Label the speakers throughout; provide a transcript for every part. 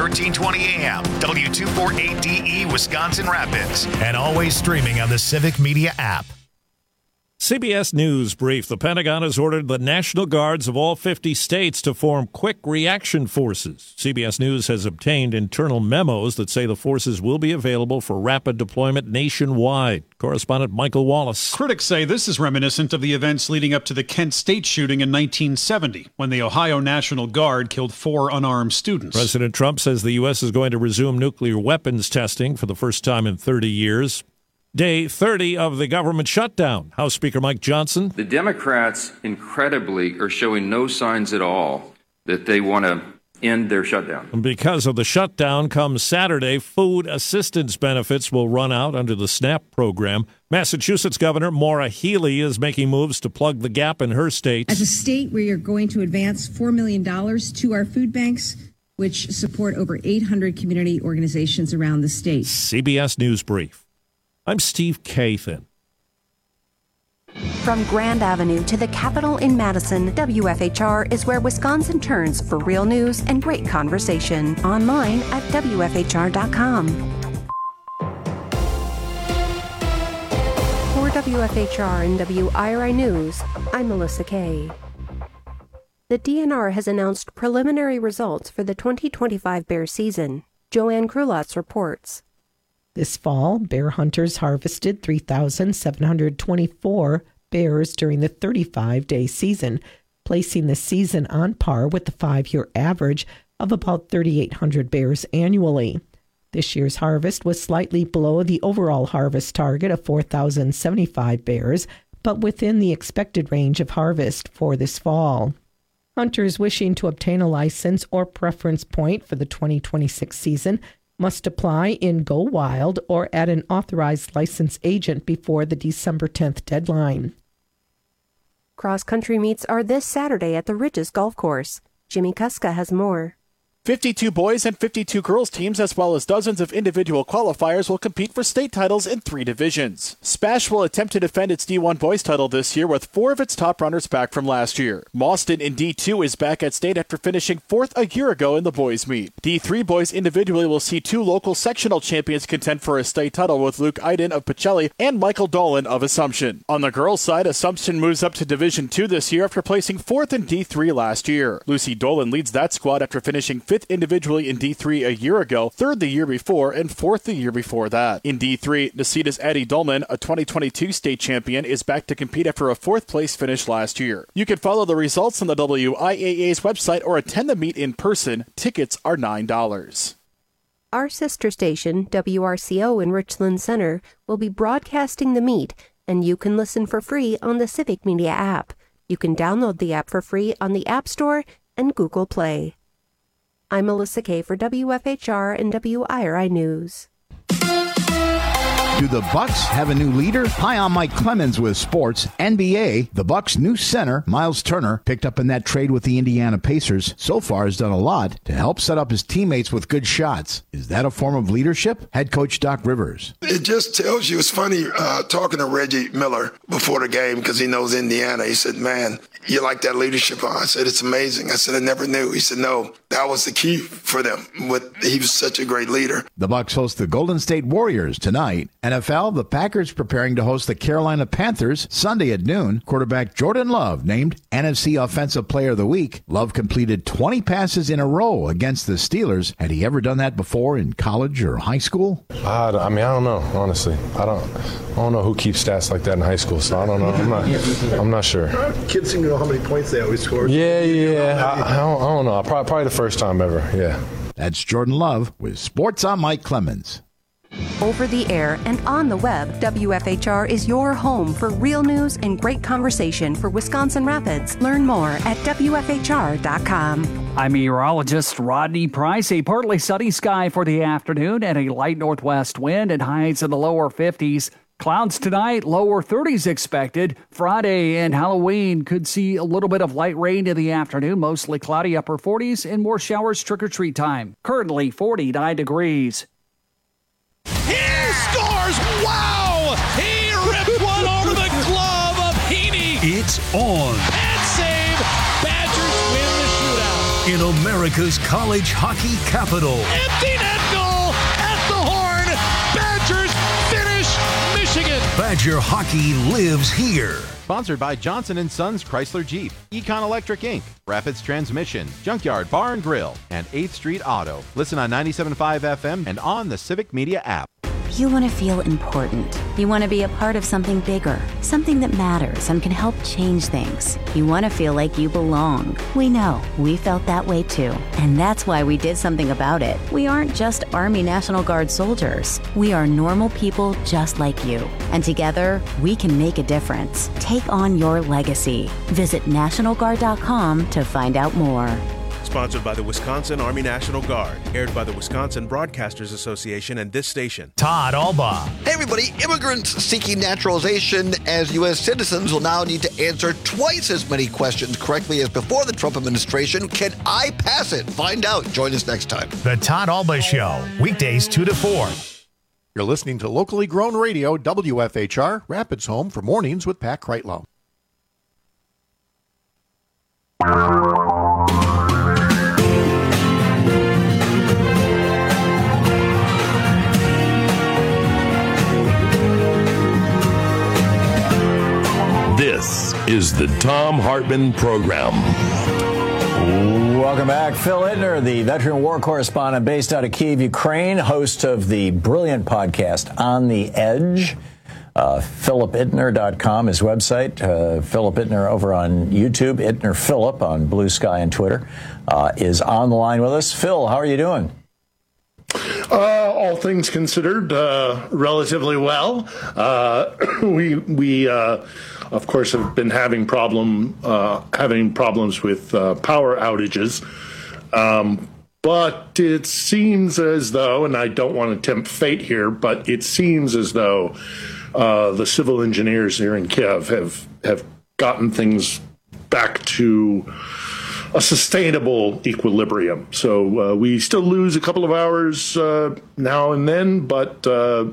Speaker 1: 1320 AM, W248DE, Wisconsin Rapids, and always streaming on the Civic Media app.
Speaker 2: CBS News brief. The Pentagon has ordered the National Guards of all 50 states to form quick reaction forces. CBS News has obtained internal memos that say the forces will be available for rapid deployment nationwide. Correspondent Michael Wallace.
Speaker 3: Critics say this is reminiscent of the events leading up to the Kent State shooting in 1970, when the Ohio National Guard killed 4 unarmed students.
Speaker 2: President Trump says the U.S. is going to resume nuclear weapons testing for the first time in 30 years. Day 30 of the government shutdown. House Speaker Mike Johnson.
Speaker 4: The Democrats, incredibly, are showing no signs at all that they want to end their shutdown.
Speaker 2: Because of the shutdown, come Saturday, food assistance benefits will run out under the SNAP program. Massachusetts Governor Maura Healey is making moves to plug the gap in her state.
Speaker 5: As a state, we are going to advance $4 million to our food banks, which support over 800 community organizations around the state.
Speaker 2: CBS News Brief. I'm Steve Kathan.
Speaker 6: From Grand Avenue to the Capitol in Madison, WFHR is where Wisconsin turns for real news and great conversation. Online at WFHR.com. For WFHR and WIRI News, I'm Melissa Kay. The DNR has announced preliminary results for the 2025 bear season. Joanne Krulotz reports.
Speaker 7: This fall, bear hunters harvested 3,724 bears during the 35-day season, placing the season on par with the 5-year average of about 3,800 bears annually. This year's harvest was slightly below the overall harvest target of 4,075 bears, but within the expected range of harvest for this fall. Hunters wishing to obtain a license or preference point for the 2026 season must apply in Go Wild or at an authorized license agent before the December 10th deadline.
Speaker 6: Cross-country meets are this Saturday at the Ridges Golf Course. Jimmy Kuska has more.
Speaker 8: 52 boys and 52 girls teams, as well as dozens of individual qualifiers, will compete for state titles in 3 divisions. Spash will attempt to defend its D1 boys title this year with 4 of its top runners back from last year. Mauston in D2 is back at state after finishing 4th a year ago in the boys meet. D3 boys individually will see 2 local sectional champions contend for a state title with Luke Iden of Pacelli and Michael Dolan of Assumption. On the girls' side, Assumption moves up to Division 2 this year after placing 4th in D3 last year. Lucy Dolan leads that squad after finishing 5th individually in D3 a year ago, 3rd the year before, and 4th the year before that. In D3, Nacita's Addie Dolman, a 2022 state champion, is back to compete after a 4th place finish last year. You can follow the results on the WIAA's website or attend the meet in person. Tickets are $9.
Speaker 6: Our sister station, WRCO in Richland Center, will be broadcasting the meet, and you can listen for free on the Civic Media app. You can download the app for free on the App Store and Google Play. I'm Melissa Kay for WFHR and WIRI News.
Speaker 9: Do the Bucks have a new leader? Hi, I'm Mike Clemens with Sports. NBA, the Bucks' new center, Miles Turner, picked up in that trade with the Indiana Pacers, so far has done a lot to help set up his teammates with good shots. Is that a form of leadership? Head coach Doc Rivers.
Speaker 10: It just tells you, it's funny talking to Reggie Miller before the game because he knows Indiana. He said, man, you like that leadership? I said, it's amazing. I said, I never knew. He said, no, that was the key for them. He was such a great leader.
Speaker 9: The Bucks host the Golden State Warriors tonight. NFL, the Packers preparing to host the Carolina Panthers Sunday at noon. Quarterback Jordan Love named NFC Offensive Player of the Week. Love completed 20 passes in a row against the Steelers. Had he ever done that before in college or high school?
Speaker 11: I don't know, honestly. I don't know who keeps stats like that in high school, so I don't know. I'm not sure.
Speaker 12: Kids seem to know how many points they always score.
Speaker 11: Yeah. I don't know. Probably the first time ever, yeah.
Speaker 9: That's Jordan Love with Sports. I'm Mike Clemens.
Speaker 6: Over the air and on the web, WFHR is your home for real news and great conversation for Wisconsin Rapids. Learn more at WFHR.com.
Speaker 13: I'm meteorologist Rodney Price. A partly sunny sky for the afternoon and a light northwest wind and highs in the lower 50s. Clouds tonight, lower 30s expected. Friday and Halloween could see a little bit of light rain in the afternoon, mostly cloudy upper 40s and more showers trick-or-treat time. Currently 49 degrees.
Speaker 14: He scores! Wow! He ripped one over the glove of Heaney.
Speaker 15: It's on.
Speaker 14: And save. Badgers win the shootout.
Speaker 15: in America's college hockey capital.
Speaker 14: Empty net goal at the horn. Badgers finish Michigan.
Speaker 15: Badger hockey lives here.
Speaker 16: Sponsored by Johnson & Sons Chrysler Jeep, Econ Electric Inc., Rapids Transmission, Junkyard Bar and Grill, and 8th Street Auto. Listen on 97.5 FM and on the Civic Media app.
Speaker 17: You want to feel important. You want to be a part of something bigger, something that matters and can help change things. You want to feel like you belong. We know. We felt that way too. And that's why we did something about it. We aren't just Army National Guard soldiers. We are normal people just like you. And together, we can make a difference. Take on your legacy. Visit NationalGuard.com to find out more.
Speaker 18: Sponsored by the Wisconsin Army National Guard. Aired by the Wisconsin Broadcasters Association and this station.
Speaker 1: Todd Alba.
Speaker 19: Hey everybody, immigrants seeking naturalization as U.S. citizens will now need to answer twice as many questions correctly as before the Trump administration. Can I pass it? Find out. Join us next time.
Speaker 1: The Todd Alba Show. Weekdays 2 to 4.
Speaker 20: You're listening to locally grown radio, WFHR, Rapids Home for Mornings with Pat Kreitlow.
Speaker 21: This is the Thom Hartmann Program.
Speaker 22: Welcome back. Phil Ittner, the veteran war correspondent based out of Kyiv, Ukraine, host of the brilliant podcast On the Edge. PhilipIttner.com, his website. Philip Ittner over on YouTube. Ittner Philip on Blue Sky and Twitter is on the line with us. Phil, how are you doing?
Speaker 23: All things considered, relatively well. We of course, have been having problems with power outages. But it seems as though, and I don't want to tempt fate here, but it seems as though the civil engineers here in Kiev have gotten things back to a sustainable equilibrium. So we still lose a couple of hours now and then, but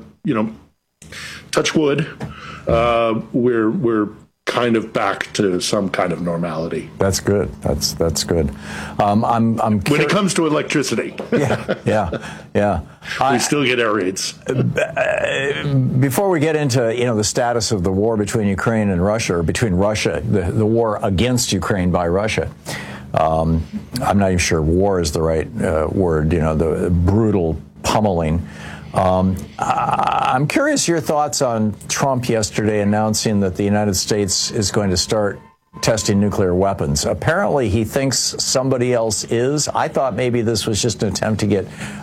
Speaker 23: touch wood, we're kind of back to some kind of normality.
Speaker 22: That's good. That's good. I'm
Speaker 23: when it comes to electricity.
Speaker 22: Yeah.
Speaker 23: We still get air raids.
Speaker 22: Before we get into the status of the war between Ukraine and Russia, or between Russia, the war against Ukraine by Russia. I'm not even sure war is the right word. The brutal pummeling. I'm curious your thoughts on Trump yesterday announcing that the United States is going to start testing nuclear weapons. Apparently, he thinks somebody else is. I thought maybe this was just an attempt to get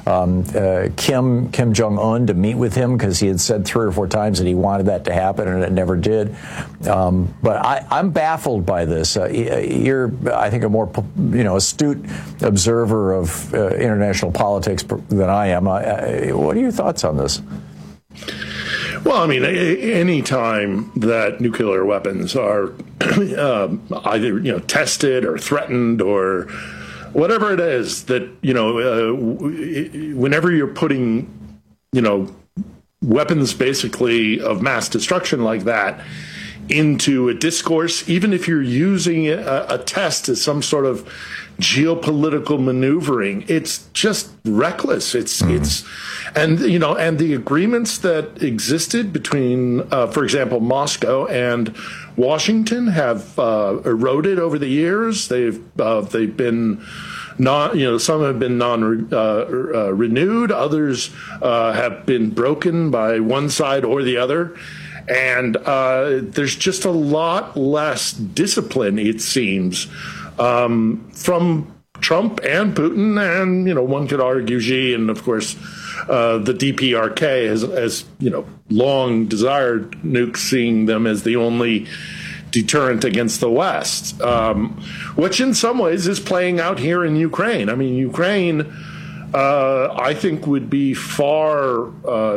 Speaker 22: Kim Jong-un to meet with him, because he had said 3 or 4 times that he wanted that to happen, and it never did. But I'm baffled by this. You're, I think, a more astute observer of international politics than I am. What are your thoughts on this?
Speaker 23: Well, I mean, any time that nuclear weapons are either tested or threatened or whatever it is, that whenever you're putting weapons basically of mass destruction like that into a discourse, even if you're using a test as some sort of geopolitical maneuvering, it's just reckless. It's and the agreements that existed between, for example, Moscow and Washington have eroded over the years. They've been some have been renewed. Others have been broken by one side or the other. And there's just a lot less discipline, it seems, from Trump and Putin, and one could argue Xi, and of course the DPRK has long desired nukes, seeing them as the only deterrent against the West, which in some ways is playing out here in Ukraine. I mean, Ukraine, I think, would be far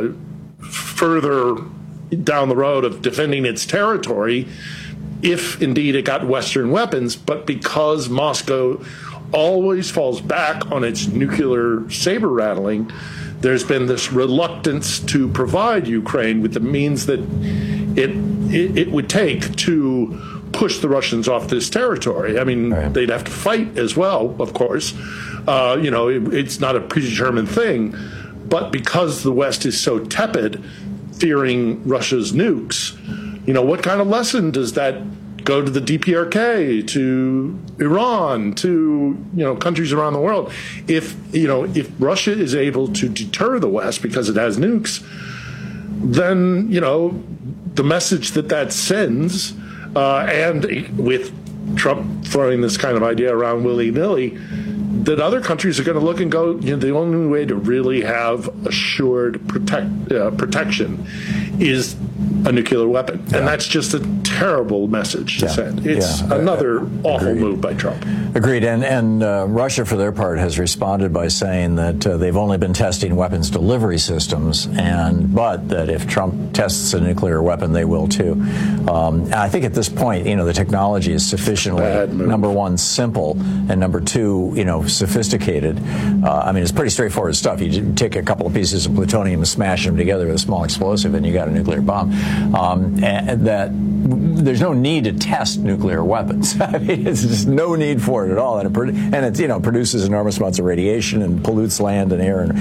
Speaker 23: further down the road of defending its territory if indeed it got Western weapons, but because Moscow always falls back on its nuclear saber rattling, there's been this reluctance to provide Ukraine with the means that it would take to push the Russians off this territory. I mean, they'd have to fight as well, of course. It's not a predetermined thing. But because the West is so tepid, fearing Russia's nukes, what kind of lesson does that go to the DPRK, to Iran, to countries around the world? If Russia is able to deter the West because it has nukes, then the message that sends, and with Trump throwing this kind of idea around willy-nilly, that other countries are going to look and go, the only way to really have assured protection is a nuclear weapon. And that's just a terrible message to send. It's another awful move by Trump.
Speaker 22: Agreed. And Russia, for their part, has responded by saying that they've only been testing weapons delivery systems, but that if Trump tests a nuclear weapon, they will too. And I think at this point, the technology is sufficiently, number one, simple, and number two, sophisticated. It's pretty straightforward stuff. You take a couple of pieces of plutonium and smash them together with a small explosive, and you got a nuclear bomb. And that there's no need to test nuclear weapons. It's just no need for it at all, and it produces enormous amounts of radiation and pollutes land and air.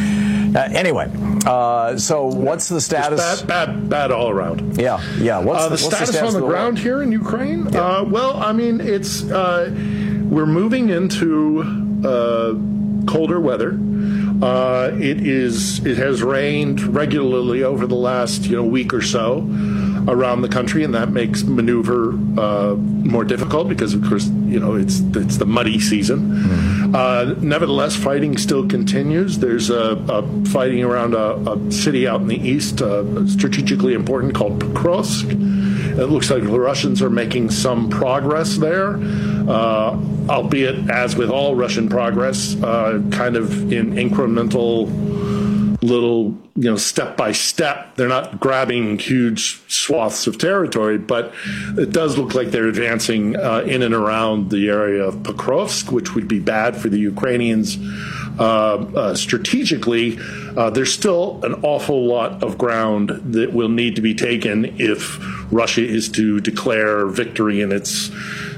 Speaker 22: So what's the status?
Speaker 23: Just bad all around.
Speaker 22: Yeah. What's the
Speaker 23: status on the ground here in Ukraine?
Speaker 22: Yeah.
Speaker 23: It's we're moving into colder weather. It has rained regularly over the last week or so around the country, and that makes maneuver more difficult because, of course, it's the muddy season. Nevertheless, fighting still continues. There's a fighting around a city out in the east, strategically important, called Pokrovsk. It looks like the Russians are making some progress there, albeit, as with all Russian progress, kind of in incremental little, step by step. They're not grabbing huge swaths of territory, but it does look like they're advancing in and around the area of Pokrovsk, which would be bad for the Ukrainians. Strategically, there's still an awful lot of ground that will need to be taken if Russia is to declare victory in its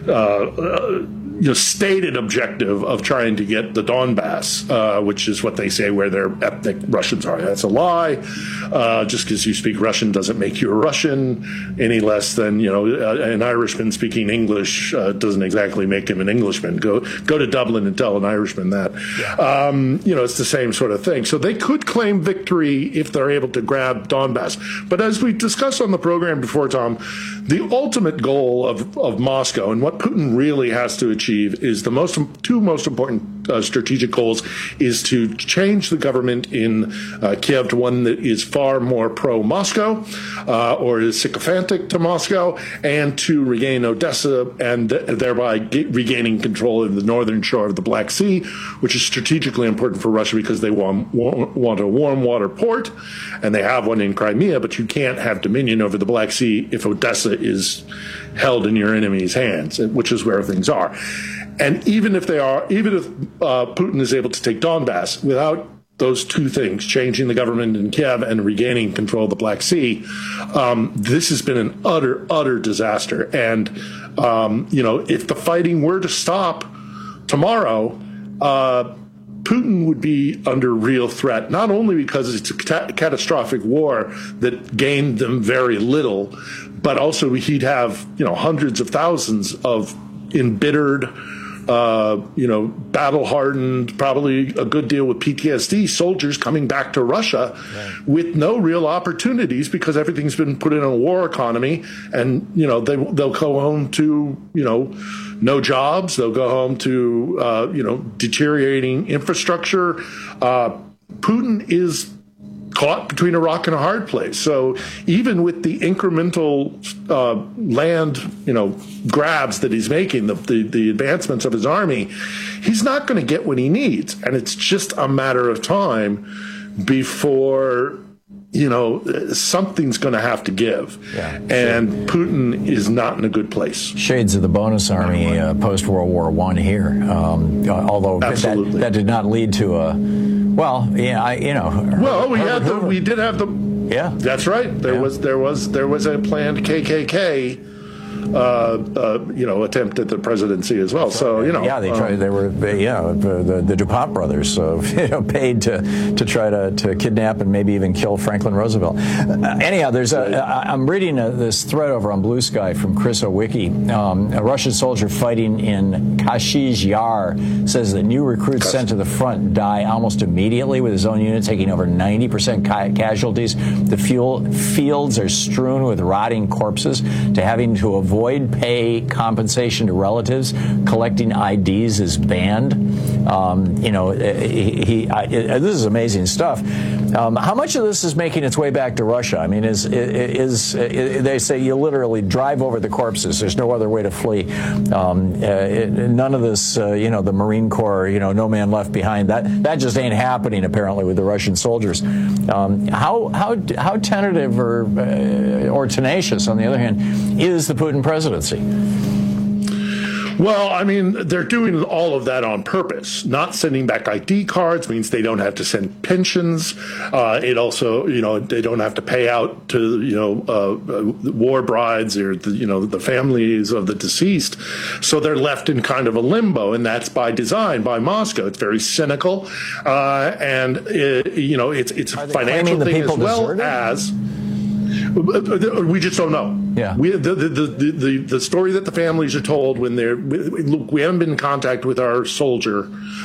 Speaker 23: stated objective of trying to get the Donbass, which is what they say where their ethnic Russians are. That's a lie. Just because you speak Russian doesn't make you a Russian any less than, an Irishman speaking English doesn't exactly make him an Englishman. Go to Dublin and tell an Irishman that. Yeah. It's the same sort of thing. So they could claim victory if they're able to grab Donbass. But as we discussed on the program before, Tom, the ultimate goal of Moscow and what Putin really has to achieve is the two most important strategic goals is to change the government in Kiev to one that is far more pro-Moscow or is sycophantic to Moscow, and to regain Odessa and thereby regaining control of the northern shore of the Black Sea, which is strategically important for Russia because they want a warm water port, and they have one in Crimea, but you can't have dominion over the Black Sea if Odessa is held in your enemy's hands, which is where things are. And even if Putin is able to take Donbass without those two things, changing the government in Kiev and regaining control of the Black Sea, this has been an utter disaster. And, if the fighting were to stop tomorrow, Putin would be under real threat, not only because it's a catastrophic war that gained them very little, but also he'd have, hundreds of thousands of embittered, battle-hardened, probably a good deal with PTSD soldiers coming back to Russia with no real opportunities because everything's been put in a war economy, and they'll go home to no jobs. They'll go home to deteriorating infrastructure. Putin is caught between a rock and a hard place. So even with the incremental land, grabs that he's making, the advancements of his army, he's not going to get what he needs. And it's just a matter of time before, something's going to have to give. Yeah, and Putin is not in a good place.
Speaker 22: Shades of the bonus army post-World War I here. Although that did not lead to a... Well, yeah,
Speaker 23: we did have the.
Speaker 22: Yeah,
Speaker 23: that's right. There was a planned KKK attempt at the presidency as well. So,
Speaker 22: they tried. They were, the DuPont brothers, paid to try to kidnap and maybe even kill Franklin Roosevelt. Anyhow, I'm reading this thread over on Blue Sky from Chris Owicki. A Russian soldier fighting in Kashish Yar says that new recruits sent to the front die almost immediately, with his own unit taking over 90% casualties. The fields are strewn with rotting corpses. To having to avoid pay compensation to relatives, collecting IDs is banned. This is amazing stuff. How much of this is making its way back to Russia? I mean, they say you literally drive over the corpses. There's no other way to flee. None of this, the Marine Corps, no man left behind. That just ain't happening apparently with the Russian soldiers. How tentative or tenacious, on the other hand, is the Putin presidency?
Speaker 23: Well, I mean, they're doing all of that on purpose. Not sending back ID cards means they don't have to send pensions. It also, they don't have to pay out to, war brides or, the families of the deceased. So they're left in kind of a limbo, and that's by design by Moscow. It's very cynical. It's a financial thing as well as... We just don't know.
Speaker 22: Yeah.
Speaker 23: The story that the families are told when we haven't been in contact with our soldier,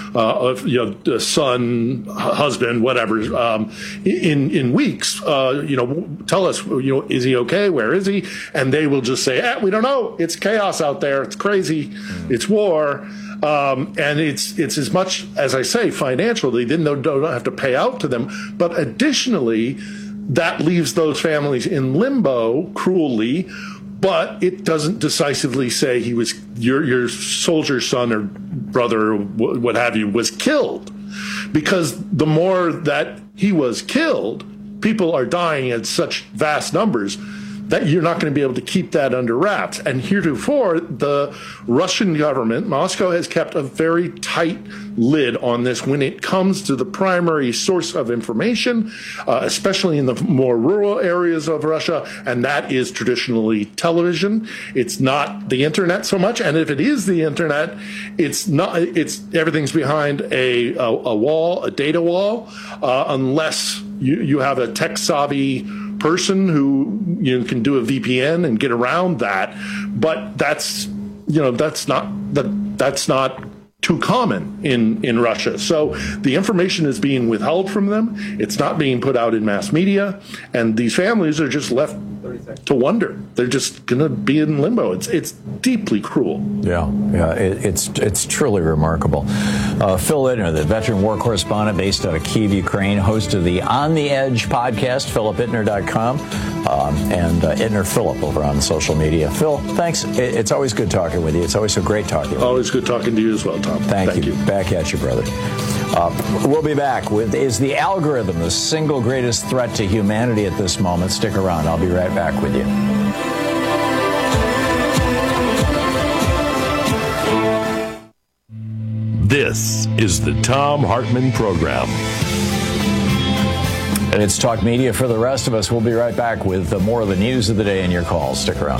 Speaker 23: son, husband, whatever, in weeks. Tell us, is he okay? Where is he? And they will just say, we don't know. It's chaos out there. It's crazy. It's war. And it's as much as I say financially, then they don't have to pay out to them, but additionally, that leaves those families in limbo cruelly, but it doesn't decisively say he was your soldier's son or brother or what have you was killed, because the more that he was killed, people are dying at such vast numbers that you're not going to be able to keep that under wraps. And heretofore, the Russian government, Moscow, has kept a very tight lid on this when it comes to the primary source of information, especially in the more rural areas of Russia, and that is traditionally television. It's not the internet so much, and if it is the internet, it's everything's behind a wall, a data wall, unless you have a tech-savvy person who can do a VPN and get around that, but that's not too common in Russia. So the information is being withheld from them. It's not being put out in mass media, and these families are just left to wonder. They're just going to be in limbo. It's deeply cruel.
Speaker 22: Yeah, it's truly remarkable. Phil Ittner, the veteran war correspondent based out of Kyiv, Ukraine, host of the On the Edge podcast, philipittner.com, and Ittner Philip over on social media. Phil, thanks. It's always good talking with you. It's always so great talking with you.
Speaker 23: Always good talking to you as well, Tom.
Speaker 22: Thank you. Back at you, brother. We'll be back with Is the Algorithm the single greatest threat to humanity at this moment? Stick around. I'll be right back with you.
Speaker 21: This is the Thom Hartmann Program.
Speaker 22: And it's Talk Media for the rest of us. We'll be right back with more of the news of the day and your calls. Stick around.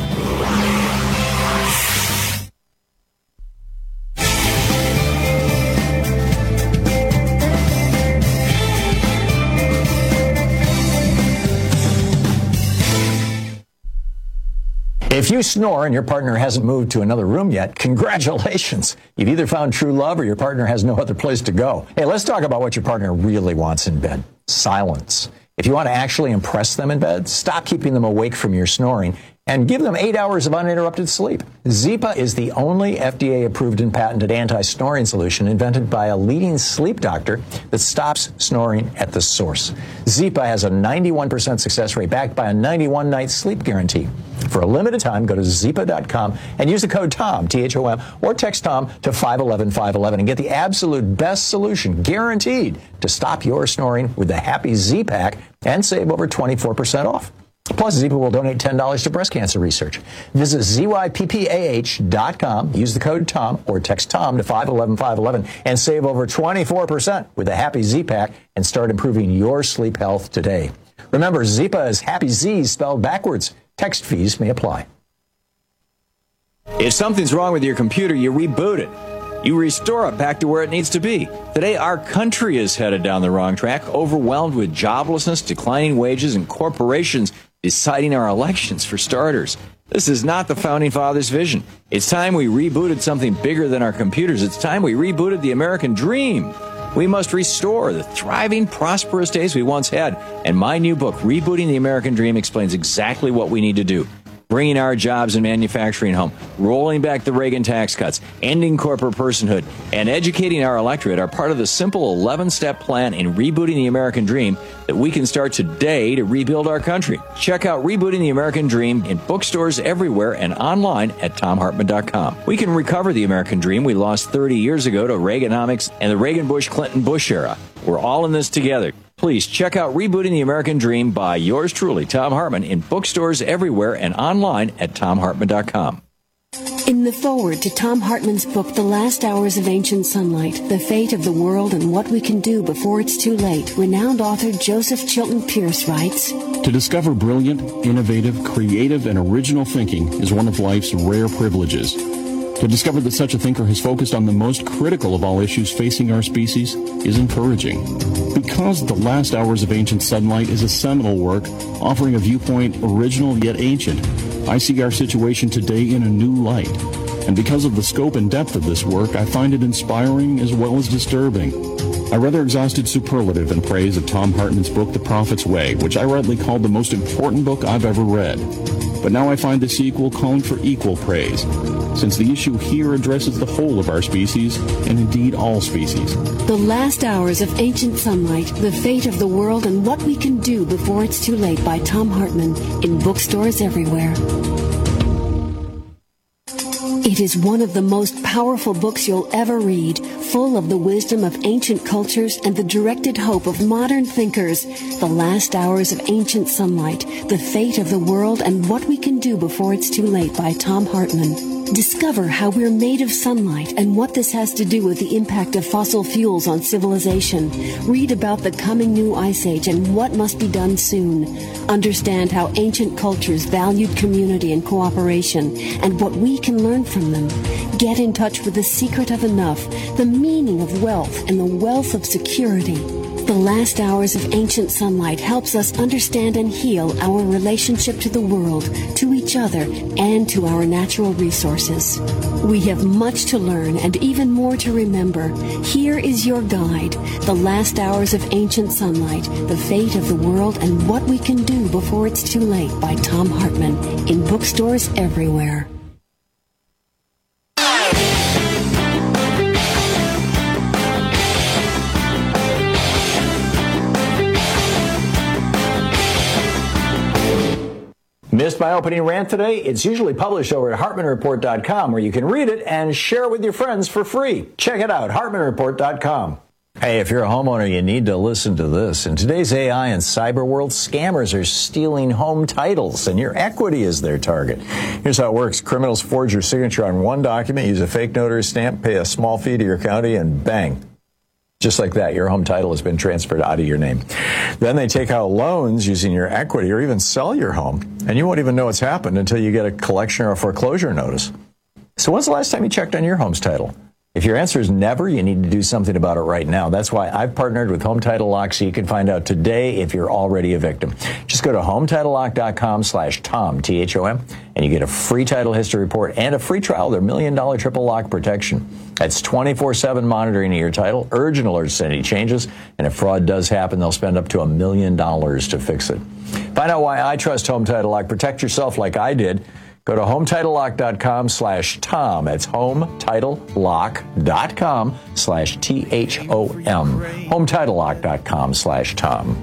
Speaker 22: If you snore and your partner hasn't moved to another room yet, congratulations. You've either found true love or your partner has no other place to go. Hey, let's talk about what your partner really wants in bed. Silence. If you want to actually impress them in bed, stop keeping them awake from your snoring and give them 8 hours of uninterrupted sleep. Zipa is the only FDA-approved and patented anti-snoring solution invented by a leading sleep doctor that stops snoring at the source. Zipa has a 91% success rate backed by a 91-night sleep guarantee. For a limited time, go to Zipa.com and use the code TOM, T-H-O-M, or text TOM to 511-511 and get the absolute best solution, guaranteed, to stop your snoring with the Happy Z-Pack and save over 24% off. Plus, Zipa will donate $10 to breast cancer research. Visit ZYPPAH.com, use the code TOM, or text TOM to 511-511 and save over 24% with the Happy Z-Pack and start improving your sleep health today. Remember, Zipa is Happy Z spelled backwards. Text fees may apply.
Speaker 3: If something's wrong with your computer, you reboot it. You restore it back to where it needs to be. Today, our country is headed down the wrong track, overwhelmed with joblessness, declining wages, and corporations deciding our elections for starters. This is not the Founding Fathers' vision. It's time we rebooted something bigger than our computers. It's time we rebooted the American dream. We must restore the thriving, prosperous days we once had. And my new book, Rebooting the American Dream, explains exactly what we need to do. Bringing our jobs and manufacturing home, rolling back the Reagan tax cuts, ending corporate personhood, and educating our electorate are part of the simple 11-step plan in rebooting the American dream that we can start today to rebuild our country. Check out Rebooting the American Dream in bookstores everywhere and online at TomHartman.com. We can recover the American dream we lost 30 years ago to Reaganomics and the Reagan-Bush-Clinton-Bush era. We're all in this together. Please check out Rebooting the American Dream by yours truly, Thom Hartmann, in bookstores everywhere and online at TomHartman.com.
Speaker 4: In the foreword to Thom Hartmann's book, The Last Hours of Ancient Sunlight, The Fate of the World and What We Can Do Before It's Too Late, renowned author Joseph Chilton Pearce writes,
Speaker 5: To discover brilliant, innovative, creative, and original thinking is one of life's rare privileges. To discover that such a thinker has focused on the most critical of all issues facing our species is encouraging. Because The Last Hours of Ancient Sunlight is a seminal work offering a viewpoint original yet ancient, I see our situation today in a new light. And because of the scope and depth of this work, I find it inspiring as well as disturbing. I rather exhausted superlative in praise of Thom Hartmann's book, The Prophet's Way, which I rightly called the most important book I've ever read. But now I find the sequel calling for equal praise, since the issue here addresses the whole of our species, and indeed all species.
Speaker 4: The Last Hours of Ancient Sunlight, The Fate of the World and What We Can Do Before It's Too Late by Thom Hartmann, in bookstores everywhere. It is one of the most powerful books you'll ever read, full of the wisdom of ancient cultures and the directed hope of modern thinkers. The Last Hours of Ancient Sunlight, The Fate of the World and What We Can Do Before It's Too Late by Thom Hartmann. Discover how we're made of sunlight and what this has to do with the impact of fossil fuels on civilization. Read about the coming new ice age and what must be done soon. Understand how ancient cultures valued community and cooperation and what we can learn from them. Get in touch with the secret of enough, the meaning of wealth, and the wealth of security. The Last Hours of Ancient Sunlight helps us understand and heal our relationship to the world, to each other, and to our natural resources. We have much to learn and even more to remember. Here is your guide, The Last Hours of Ancient Sunlight, The Fate of the World and What We Can Do Before It's Too Late by Thom Hartmann, in bookstores everywhere.
Speaker 22: Missed my opening rant today? It's usually published over at HartmanReport.com, where you can read it and share it with your friends for free. Check it out, HartmanReport.com. Hey, if you're a homeowner, you need to listen to this. In today's AI and cyber world, scammers are stealing home titles, and your equity is their target. Here's how it works. Criminals forge your signature on one document, use a fake notary stamp, pay a small fee to your county, and bang. Just like that, your home title has been transferred out of your name. Then they take out loans using your equity or even sell your home, and you won't even know what's happened until you get a collection or a foreclosure notice. So when's the last time you checked on your home's title? If your answer is never, you need to do something about it right now. That's why I've partnered with Home Title Lock so you can find out today if you're already a victim. Just go to HometitleLock.com/Tom, T-H-O-M, and you get a free title history report and a free trial of their $1 million triple lock protection. That's 24/7 monitoring of your title, urgent alerts to any changes, and if fraud does happen, they'll spend up to $1 million to fix it. Find out why I trust Home Title Lock. Protect yourself like I did. Go to HometitleLock.com/Tom. That's HometitleLock.com/THOM. HometitleLock.com/Tom.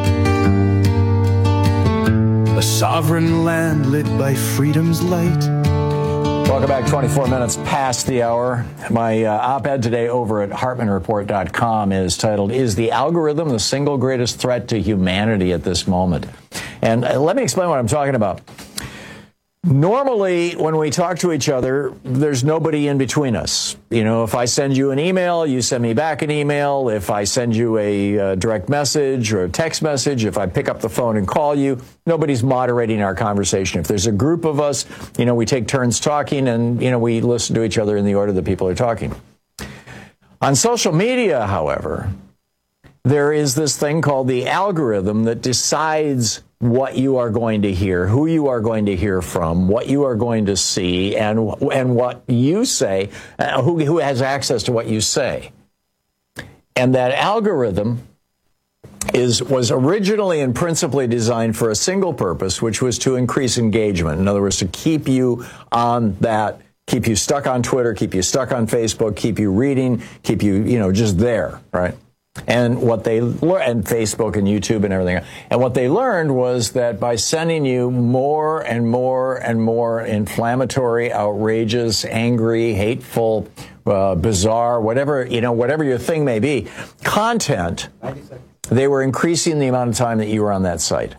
Speaker 24: A sovereign land lit by freedom's light.
Speaker 22: Welcome back. 24 minutes past the hour. My op-ed today over at HartmanReport.com is titled, "Is the Algorithm the Single Greatest Threat to Humanity at This Moment?" And let me explain what I'm talking about. Normally, when we talk to each other, there's nobody in between us. You know, if I send you an email, you send me back an email. If I send you a direct message or a text message, if I pick up the phone and call you, nobody's moderating our conversation. If there's a group of us, you know, we take turns talking and, you know, we listen to each other in the order that people are talking. On social media, however, there is this thing called the algorithm that decides what you are going to hear, who you are going to hear from, what you are going to see, and what you say, who has access to what you say. And that algorithm was originally and principally designed for a single purpose, which was to increase engagement. In other words, to keep you on that, keep you stuck on Twitter, keep you stuck on Facebook, keep you reading, keep you, you know, just there, right? And what they learned, and Facebook and YouTube and everything, and what they learned was that by sending you more and more and more inflammatory, outrageous, angry, hateful, bizarre, whatever, you know, whatever your thing may be, content, they were increasing the amount of time that you were on that site.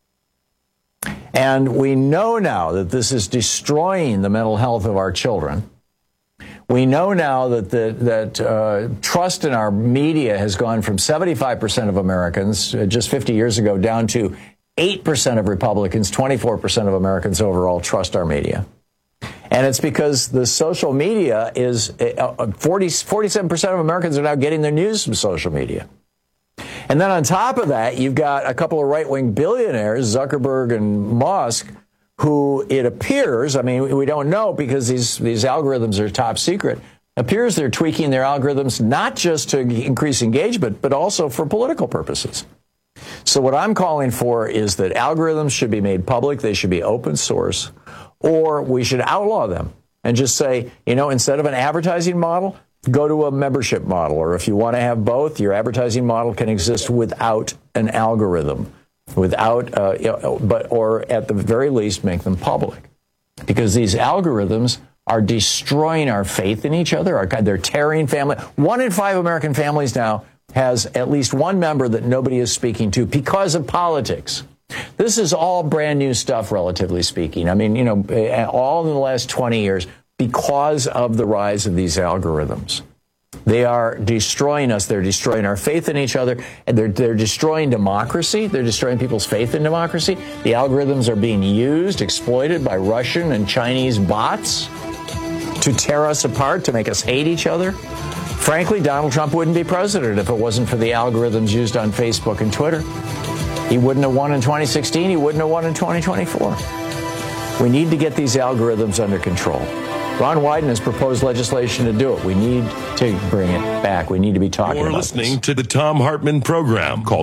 Speaker 22: And we know now that this is destroying the mental health of our children. We know now that trust in our media has gone from 75% of Americans just 50 years ago down to 8% of Republicans, 24% of Americans overall trust our media. And it's because the social media is 47% of Americans are now getting their news from social media. And then on top of that, you've got a couple of right-wing billionaires, Zuckerberg and Musk, who it appears, I mean, we don't know because these algorithms are top secret, appears they're tweaking their algorithms not just to increase engagement, but also for political purposes. So what I'm calling for is that algorithms should be made public, they should be open source, or we should outlaw them and just say, you know, instead of an advertising model, go to a membership model. Or if you want to have both, your advertising model can exist without an algorithm. Without, or at the very least, make them public. Because these algorithms are destroying our faith in each other. They're tearing family. 1 in 5 American families now has at least one member that nobody is speaking to because of politics. This is all brand new stuff, relatively speaking. I mean, you know, all in the last 20 years because of the rise of these algorithms. They are destroying us. They're destroying our faith in each other. And they're destroying democracy. They're destroying people's faith in democracy. The algorithms are being used, exploited by Russian and Chinese bots to tear us apart, to make us hate each other. Frankly, Donald Trump wouldn't be president if it wasn't for the algorithms used on Facebook and Twitter. He wouldn't have won in 2016. He wouldn't have won in 2024. We need to get these algorithms under control. Ron Wyden has proposed legislation to do it. We need to bring it back. We need to be talking about this.
Speaker 21: You're listening to the Thom Hartmann Program. Call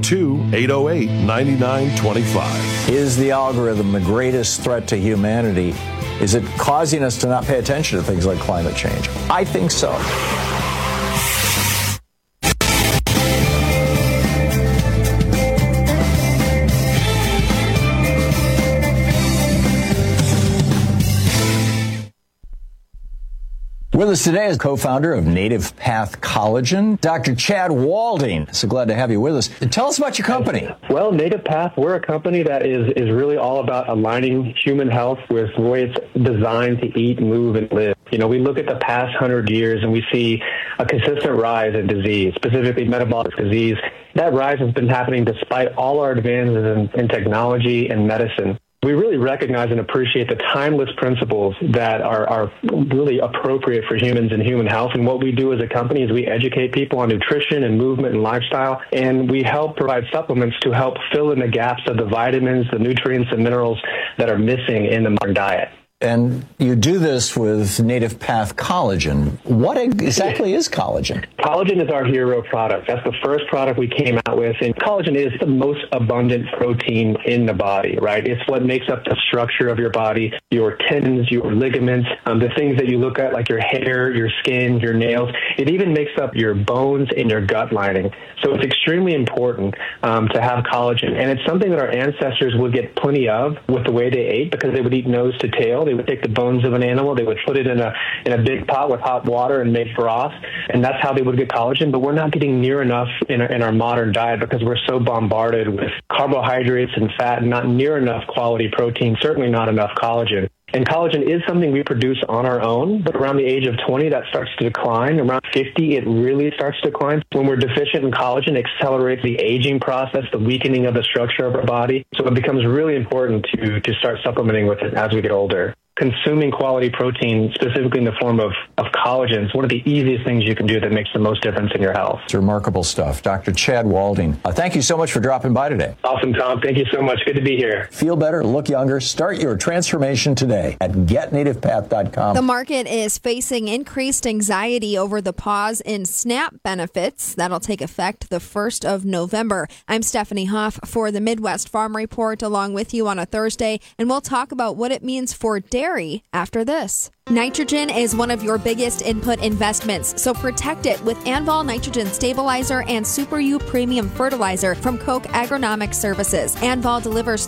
Speaker 21: 202-808-9925.
Speaker 22: Is the algorithm the greatest threat to humanity? Is it causing us to not pay attention to things like climate change? I think so. With us today is co-founder of Native Path Collagen, Dr. Chad Walding. So glad to have you with us. Tell us about your company.
Speaker 2: Well, Native Path, we're a company that is really all about aligning human health with the way it's designed to eat, move, and live. You know, we look at the past 100 years and we see a consistent rise in disease, specifically metabolic disease. That rise has been happening despite all our advances in technology and medicine. We really recognize and appreciate the timeless principles that are really appropriate for humans and human health. And what we do as a company is we educate people on nutrition and movement and lifestyle, and we help provide supplements to help fill in the gaps of the vitamins, the nutrients, and minerals that are missing in the modern diet.
Speaker 22: And you do this with Native Path Collagen. What exactly is collagen?
Speaker 2: Collagen is our hero product. That's the first product we came out with. And collagen is the most abundant protein in the body, right? It's what makes up the structure of your body, your tendons, your ligaments, the things that you look at like your hair, your skin, your nails. It even makes up your bones and your gut lining. So it's extremely important to have collagen. And it's something that our ancestors would get plenty of with the way they ate because they would eat nose to tail. They would take the bones of an animal, they would put it in a big pot with hot water and make broth, and that's how they would get collagen. But we're not getting near enough in our modern diet because we're so bombarded with carbohydrates and fat, and not near enough quality protein, certainly not enough collagen. And collagen is something we produce on our own, but around the age of 20, that starts to decline. Around 50, it really starts to decline. When we're deficient in collagen, it accelerates the aging process, the weakening of the structure of our body. So it becomes really important to start supplementing with it as we get older. Consuming quality protein, specifically in the form of collagen, is one of the easiest things you can do that makes the most difference in your health.
Speaker 3: It's remarkable stuff. Dr. Chad Walding, thank you so much for dropping by today.
Speaker 2: Awesome, Tom. Thank you so much. Good to be here.
Speaker 3: Feel better, look younger. Start your transformation today at getnativepath.com.
Speaker 7: The market is facing increased anxiety over the pause in SNAP benefits. That'll take effect the 1st of November. I'm Stephanie Hoff for the Midwest Farm Report, along with you on a Thursday, and we'll talk about what it means for dairy after this. Nitrogen is one of your biggest input investments, so protect it with Anvol Nitrogen Stabilizer and Super U Premium Fertilizer from Koch Agronomic Services. Anvol delivers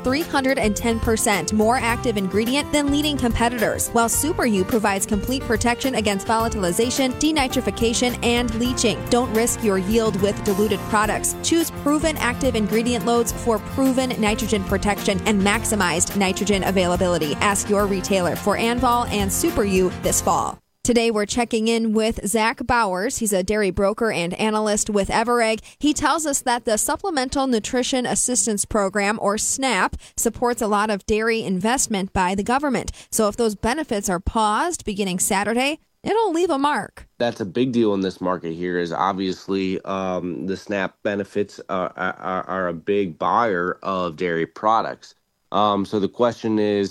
Speaker 7: 310% more active ingredient than leading competitors, while Super U provides complete protection against volatilization, denitrification, and leaching. Don't risk your yield with diluted products. Choose proven active ingredient loads for proven nitrogen protection and maximized nitrogen availability. Ask your retailer for Anvol and Super U this fall. Today, we're checking in with Zach Bowers. He's a dairy broker and analyst with Everegg. He tells us that the Supplemental Nutrition Assistance Program, or SNAP, supports a lot of dairy investment by the government. So if those benefits are paused beginning Saturday, it'll leave a mark.
Speaker 8: That's a big deal in this market here, is obviously the SNAP benefits are a big buyer of dairy products. So the question is,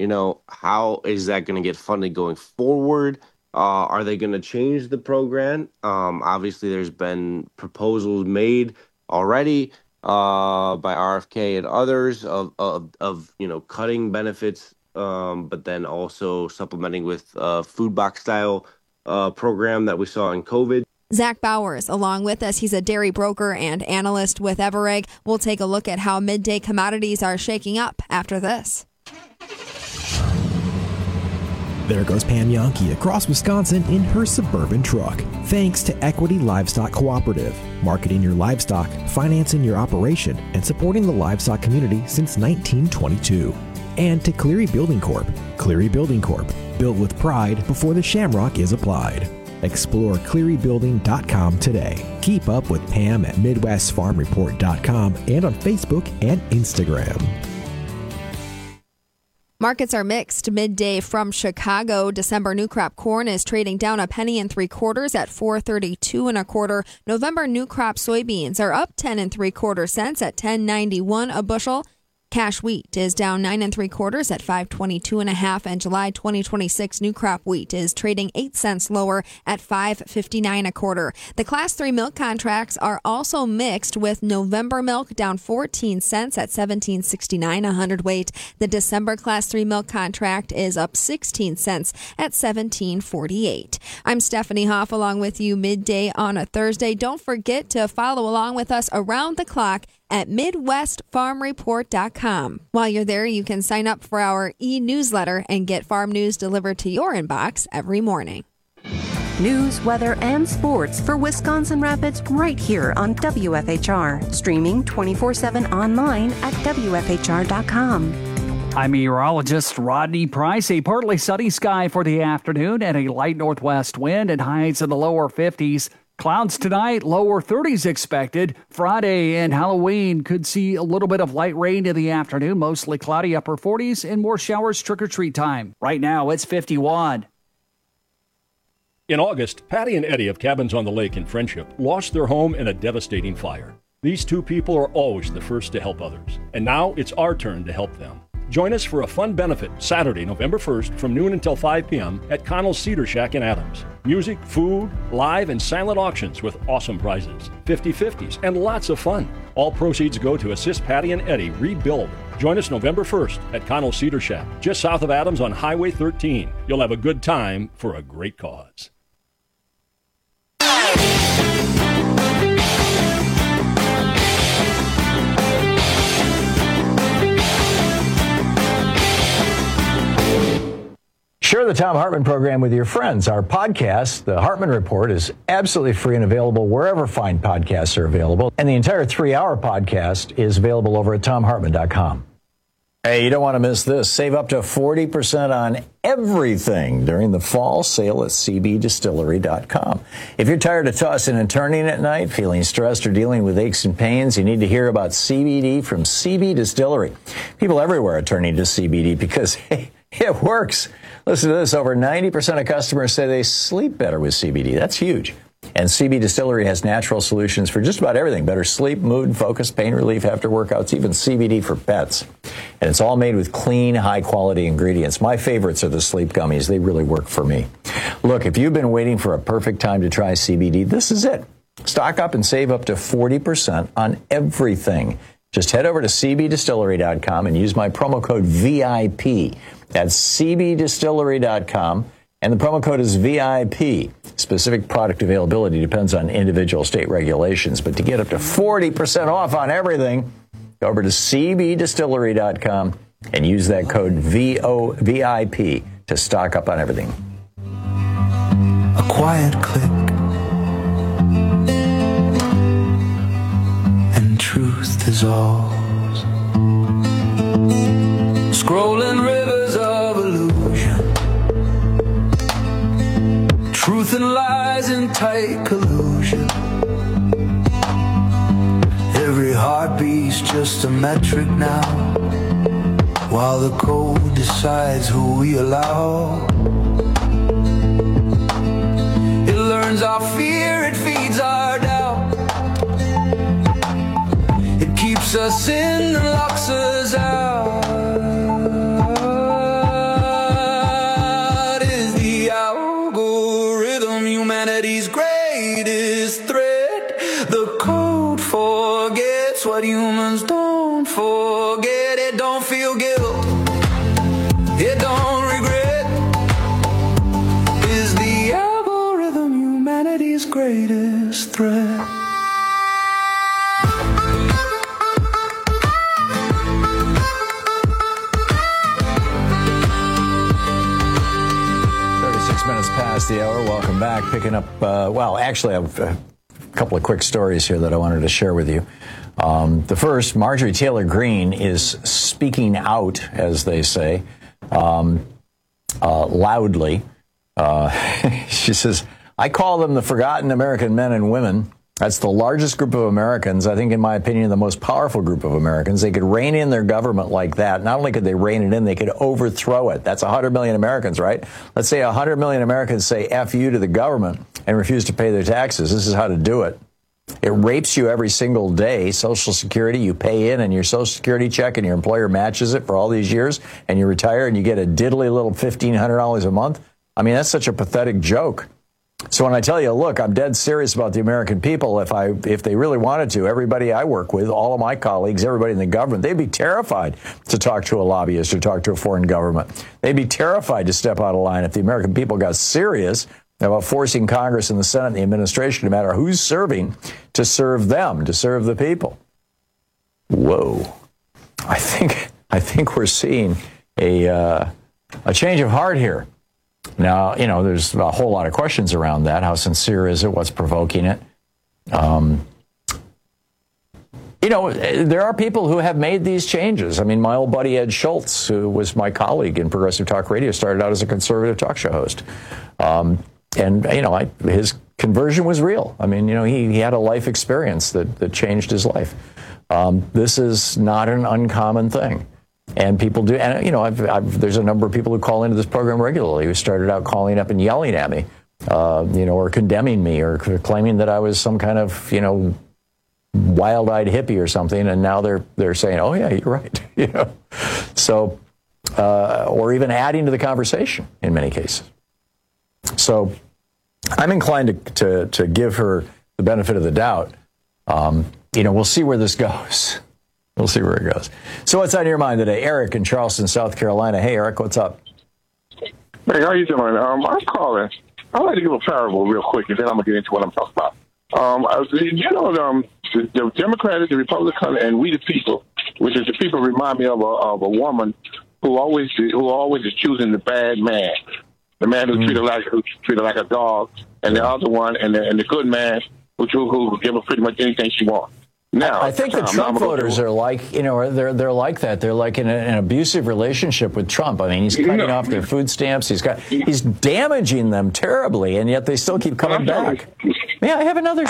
Speaker 8: how is that going to get funded going forward? Are they going to change the program? Obviously, there's been proposals made already by RFK and others of cutting benefits, but then also supplementing with food box style program that we saw in COVID.
Speaker 7: Zach Bowers, along with us, he's a dairy broker and analyst with Everegg. We'll take a look at how midday commodities are shaking up after this.
Speaker 10: There goes Pam Yonke across Wisconsin in her Suburban truck. Thanks to Equity Livestock Cooperative, marketing your livestock, financing your operation, and supporting the livestock community since 1922. And to Cleary Building Corp. Cleary Building Corp. Built with pride before the shamrock is applied. Explore clearybuilding.com today. Keep up with Pam at MidwestFarmReport.com and on Facebook and Instagram.
Speaker 7: Markets are mixed midday from Chicago. December new crop corn is trading down 1 3/4 at $4.32 1/4. November new crop soybeans are up 10 3/4 cents at $10.91 a bushel. Cash wheat is down 9 3/4 at $5.22 1/2, and July 2026 new crop wheat is trading 8 cents lower at $5.59 1/4. The Class 3 milk contracts are also mixed, with November milk down 14 cents at $17.69 a hundredweight. The December Class 3 milk contract is up 16 cents at $17.48. I'm Stephanie Hoff, along with you midday on a Thursday. Don't forget to follow along with us around the clock at MidwestFarmReport.com. While you're there, you can sign up for our e-newsletter and get farm news delivered to your inbox every morning.
Speaker 6: News, weather, and sports for Wisconsin Rapids right here on WFHR. Streaming 24/7 online at WFHR.com.
Speaker 13: I'm meteorologist Rodney Price. A partly sunny sky for the afternoon and a light northwest wind and highs in the lower 50s. Clouds tonight, lower 30s expected. Friday and Halloween could see a little bit of light rain in the afternoon, mostly cloudy upper 40s and more showers trick-or-treat time. Right now, it's 51.
Speaker 12: In August, Patty and Eddie of Cabins on the Lake in Friendship lost their home in a devastating fire. These two people are always the first to help others, and now it's our turn to help them. Join us for a fun benefit Saturday, November 1st from noon until 5 p.m. at Connell's Cedar Shack in Adams. Music, food, live and silent auctions with awesome prizes, 50/50s, and lots of fun. All proceeds go to assist Patty and Eddie rebuild. Join us November 1st at Connell's Cedar Shack, just south of Adams on Highway 13. You'll have a good time for a great cause.
Speaker 22: Share the Thom Hartmann program with your friends. Our podcast, The Hartmann Report, is absolutely free and available wherever fine podcasts are available. And the entire 3-hour podcast is available over at thomhartmann.com. Hey, you don't want to miss this. Save up to 40% on everything during the fall sale at cbdistillery.com. If you're tired of tossing and turning at night, feeling stressed or dealing with aches and pains, you need to hear about CBD from CB Distillery. People everywhere are turning to CBD because, hey, it works. Listen to this. Over 90% of customers say they sleep better with CBD. That's huge. And CB Distillery has natural solutions for just about everything. Better sleep, mood, focus, pain relief after workouts, even CBD for pets. And it's all made with clean, high-quality ingredients. My favorites are the sleep gummies. They really work for me. Look, if you've been waiting for a perfect time to try CBD, this is it. Stock up and save up to 40% on everything. Just head over to cbdistillery.com and use my promo code VIP. That's cbdistillery.com. And the promo code is VIP. Specific product availability depends on individual state regulations. But to get up to 40% off on everything, go over to cbdistillery.com and use that code VIP to stock up on everything.
Speaker 24: A quiet click, and truth is ours. Scrolling rivers of illusion, truth and lies in tight collusion. Every heartbeat's just a metric now, while the code decides who we allow. It learns our fear, it feeds our doubt. It keeps us in and locks us out. Is the algorithm humanity's greatest threat? The code forgets what humans don't forget. It don't feel guilt, it don't regret. Is the algorithm humanity's greatest threat?
Speaker 22: Past the hour. Welcome back. Picking up, actually, I have a couple of quick stories here that I wanted to share with you. The first, Marjorie Taylor Greene is speaking out, as they say, loudly. She says, I call them the forgotten American men and women. That's the largest group of Americans, I think, in my opinion, the most powerful group of Americans. They could rein in their government like that. Not only could they rein it in, they could overthrow it. That's 100 million Americans, right? Let's say 100 million Americans say F you to the government and refuse to pay their taxes. This is how to do it. It rapes you every single day. Social Security, you pay in and your Social Security check and your employer matches it for all these years, and you retire and you get a diddly little $1,500 a month. I mean, that's such a pathetic joke. So when I tell you, look, I'm dead serious about the American people. If they really wanted to, everybody I work with, all of my colleagues, everybody in the government, they'd be terrified to talk to a lobbyist or talk to a foreign government. They'd be terrified to step out of line if the American people got serious about forcing Congress and the Senate and the administration, no matter who's serving, to serve them, to serve the people. Whoa. I think we're seeing a change of heart here. Now, there's a whole lot of questions around that. How sincere is it? What's provoking it? There are people who have made these changes. I mean, my old buddy Ed Schultz, who was my colleague in Progressive Talk Radio, started out as a conservative talk show host. His conversion was real. I mean, he had a life experience that changed his life. This is not an uncommon thing. And people do, and there's a number of people who call into this program regularly who started out calling up and yelling at me, or condemning me, or claiming that I was some kind of, wild-eyed hippie or something, and now they're saying, "Oh yeah, you're right," So, or even adding to the conversation in many cases. So, I'm inclined to give her the benefit of the doubt. We'll see where this goes. We'll see where it goes. So what's on your mind today? Eric in Charleston, South Carolina. Hey, Eric, what's up?
Speaker 9: Hey, how you doing? I'm calling. I'd like to give a parable real quick, and then I'm going to get into what I'm talking about. The Democrat, the Republican, and we the people, which is the people, remind me of a woman who always is choosing the bad man. the man who's treated like a dog, and the other one, and the good man who give her pretty much anything she wants. Now,
Speaker 22: I think the Trump voters are like, they're like that. They're like in an abusive relationship with Trump. I mean, he's cutting off their food stamps. He's damaging them terribly, and yet they still keep coming back. May I have another?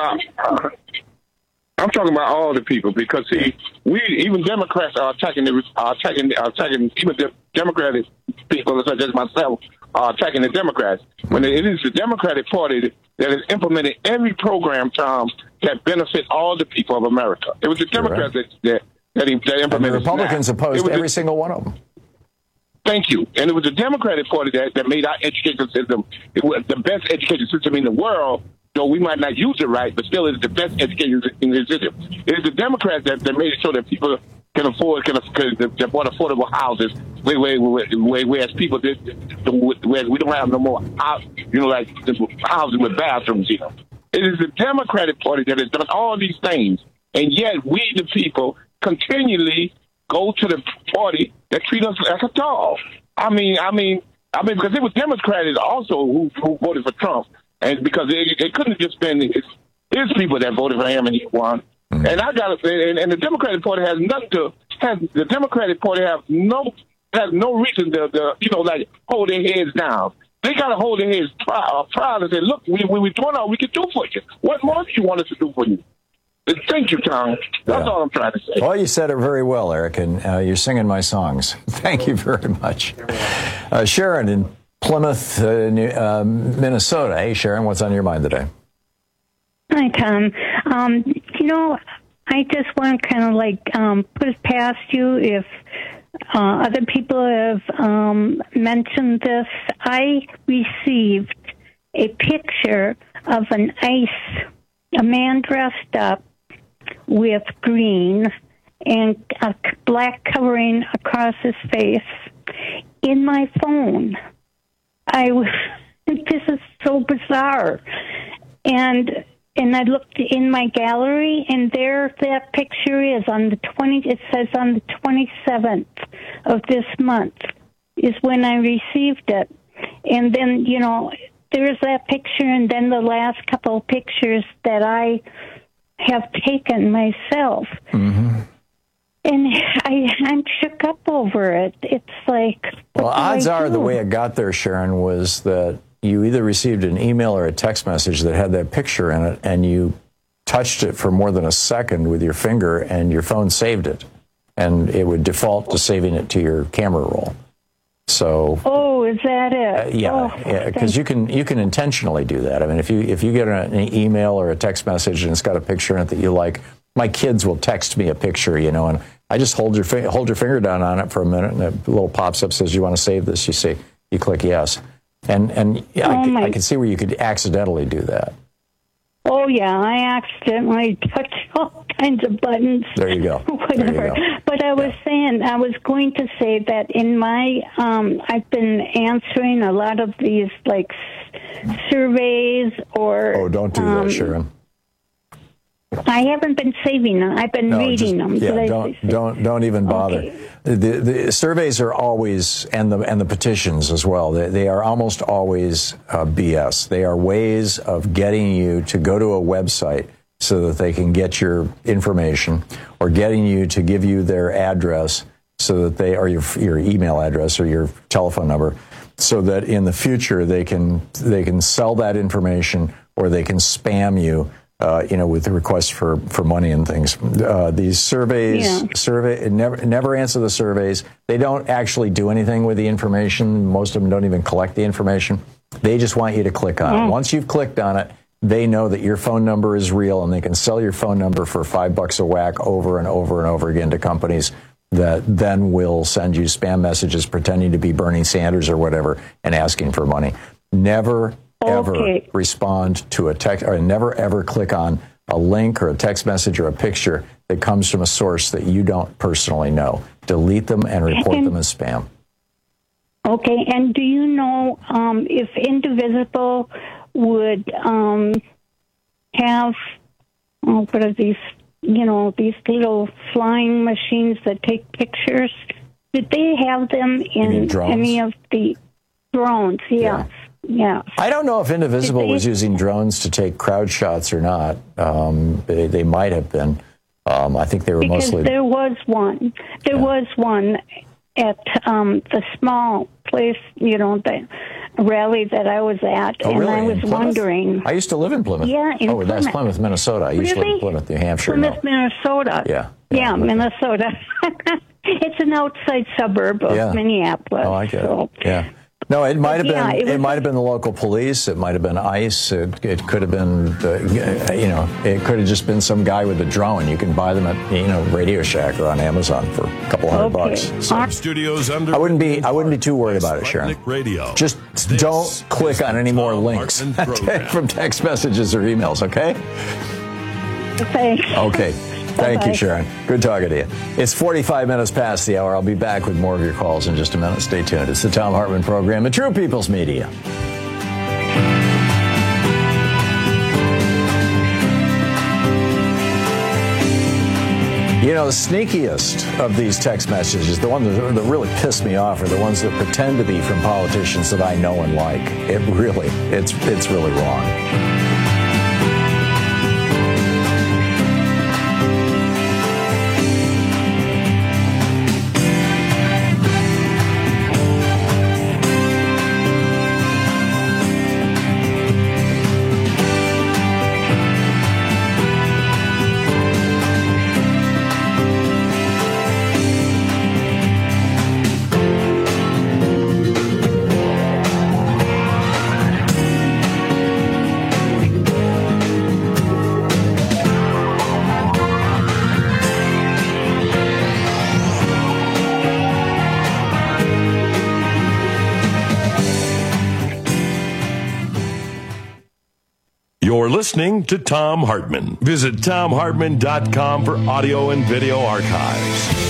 Speaker 9: I'm talking about all the people, because even Democrats are attacking even the Democratic people such as myself are attacking the Democrats. When it is the Democratic Party that has implemented every program, Tom, that benefits all the people of America. It was the Democrats that implemented.
Speaker 22: And the Republicans opposed every single one of them.
Speaker 9: Thank you. And it was the Democratic Party that made our education system the best education system in the world. Though we might not use it right, but still it's the best education in the system. It is the Democrats that made it so that people can afford affordable houses, whereas people whereas we don't have no more, like houses with bathrooms. It is the Democratic Party that has done all these things, and yet we, the people, continually go to the party that treat us like a dog. I mean, because it was Democrats also who voted for Trump. And because it couldn't have just been his people that voted for him and he won. Mm-hmm. And I got to say, and the Democratic Party has nothing to. The Democratic Party has no reason to hold their heads down. They got to hold their heads proud and say, look, we're doing all we can do for you. What more do you want us to do for you? Thank you, Tom. That's all I'm trying to say.
Speaker 22: Well, you said it very well, Eric, and you're singing my songs. Thank you very much. Sharon in Plymouth, Minnesota. Hey, Sharon, what's on your mind today?
Speaker 11: Hi, Tom. I just want to kind of put it past you if other people have mentioned this. I received a picture of a man dressed up with green and a black covering across his face in my phone. This is so bizarre. And I looked in my gallery, and there that picture is it says on the 27th of this month is when I received it. And then, there's that picture, and then the last couple of pictures that I have taken myself. Mm-hmm. And I'm shook up over it. It's like...
Speaker 22: Well, odds are the way it got there, Sharon, was that you either received an email or a text message that had that picture in it, and you touched it for more than a second with your finger, and your phone saved it. And it would default to saving it to your camera roll. So...
Speaker 11: Oh, is that it?
Speaker 22: Yeah, because you can intentionally do that. I mean, if you get an email or a text message and it's got a picture in it that you like, my kids will text me a picture, and I just hold your finger down on it for a minute, and a little pops up, says, "You want to save this?" You click yes, and I can see where you could accidentally do that.
Speaker 11: Oh yeah, I accidentally touched all kinds of buttons.
Speaker 22: There you go.
Speaker 11: Whatever. But I was going to say that in my I've been answering a lot of these surveys or.
Speaker 22: Oh, don't do that, Sharon.
Speaker 11: I haven't been saving them. I've been reading them.
Speaker 22: Yeah, don't even bother. Okay. The surveys are always, and the petitions as well. They are almost always BS. They are ways of getting you to go to a website so that they can get your information, or getting you to give you their address so that or your email address or your telephone number, so that in the future they can sell that information, or they can spam you. With the requests for money and things. These surveys, never answer the surveys. They don't actually do anything with the information. Most of them don't even collect the information. They just want you to click on it. Once you've clicked on it, they know that your phone number is real, and they can sell your phone number for $5 a whack over and over and over again to companies that then will send you spam messages pretending to be Bernie Sanders or whatever and asking for money. Never ever respond to a text, or never ever click on a link or a text message or a picture that comes from a source that you don't personally know. Delete them and report them as spam.
Speaker 11: Okay, and do you know if Indivisible would have, what are these, these little flying machines that take pictures? Did they have them in any of the... Drones, yes. Yeah.
Speaker 22: I don't know if Indivisible was using drones to take crowd shots or not. They might have been. I think they were mostly...
Speaker 11: There was one. There was one at the small place, the rally that I was at.
Speaker 22: Oh, really?
Speaker 11: And I was wondering...
Speaker 22: I used to live in Plymouth.
Speaker 11: Yeah, in
Speaker 22: Plymouth. That's Plymouth, Minnesota. I used to live in Plymouth, New Hampshire.
Speaker 11: Plymouth, Minnesota.
Speaker 22: Yeah,
Speaker 11: Minnesota. It's an outside suburb of Minneapolis.
Speaker 22: Oh, I get it. Yeah. No, it might have been. It might have been the local police. It might have been ICE. It could have been, it could have just been some guy with a drone. You can buy them at Radio Shack or on Amazon for a couple $100.
Speaker 21: Some studios under.
Speaker 22: I wouldn't be too worried about it, Sharon.
Speaker 21: Radio.
Speaker 22: Just don't click on any more links from text messages or emails. Okay.
Speaker 11: Thanks.
Speaker 22: Okay. Thank you, Sharon. Good talking to you. It's 45 minutes past the hour. I'll be back with more of your calls in just a minute. Stay tuned. It's the Thom Hartmann Program at True People's Media. The sneakiest of these text messages, the ones that really piss me off, are the ones that pretend to be from politicians that I know and like. It's really wrong.
Speaker 21: You're listening to Thom Hartmann. Visit ThomHartmann.com for audio and video archives.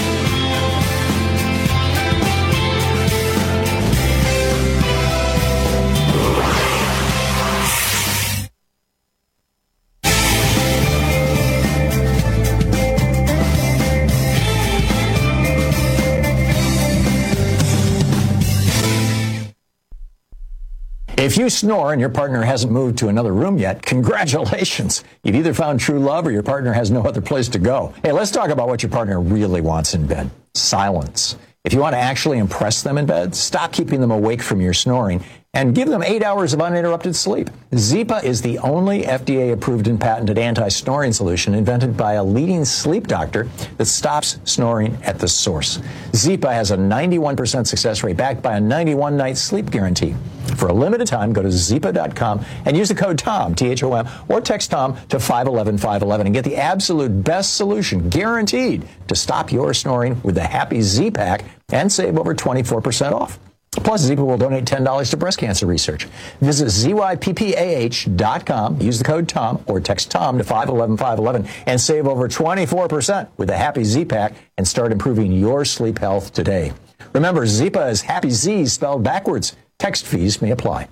Speaker 22: If you snore and your partner hasn't moved to another room yet, congratulations. You've either found true love or your partner has no other place to go. Hey, let's talk about what your partner really wants in bed. Silence. If you want to actually impress them in bed, stop keeping them awake from your snoring and give them 8 hours of uninterrupted sleep. Zipa is the only FDA-approved and patented anti-snoring solution invented by a leading sleep doctor that stops snoring at the source. Zipa has a 91% success rate backed by a 91-night sleep guarantee. For a limited time, go to Zipa.com and use the code TOM, T-H-O-M, or text TOM to 511-511 and get the absolute best solution guaranteed to stop your snoring with the Happy Z-Pack and save over 24% off. Plus, Zipa will donate $10 to breast cancer research. Visit ZYPPAH.com, use the code TOM, or text TOM to 511-511 and save over 24% with the Happy Z-Pack and start improving your sleep health today. Remember, Zipa is Happy Z spelled backwards. Text fees may apply.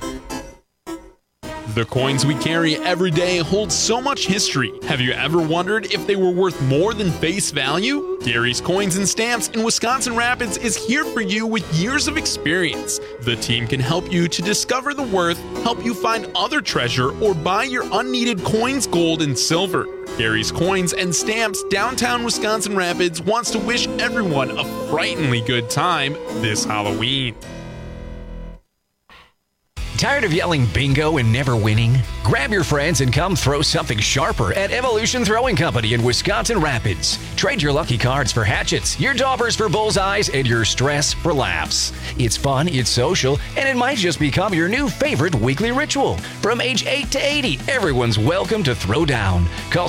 Speaker 14: The coins we carry every day hold so much history. Have you ever wondered if they were worth more than face value? Gary's Coins and Stamps in Wisconsin Rapids is here for you with years of experience. The team can help you to discover the worth, help you find other treasure, or buy your unneeded coins, gold, and silver. Gary's Coins and Stamps, downtown Wisconsin Rapids, wants to wish everyone a frighteningly good time this Halloween.
Speaker 15: Tired of yelling bingo and never winning? Grab your friends and come throw something sharper at Evolution Throwing Company in Wisconsin Rapids. Trade your lucky cards for hatchets, your daubers for bullseyes, and your stress for laughs. It's fun, it's social, and it might just become your new favorite weekly ritual. From age 8 to 80, everyone's welcome to throw down. Call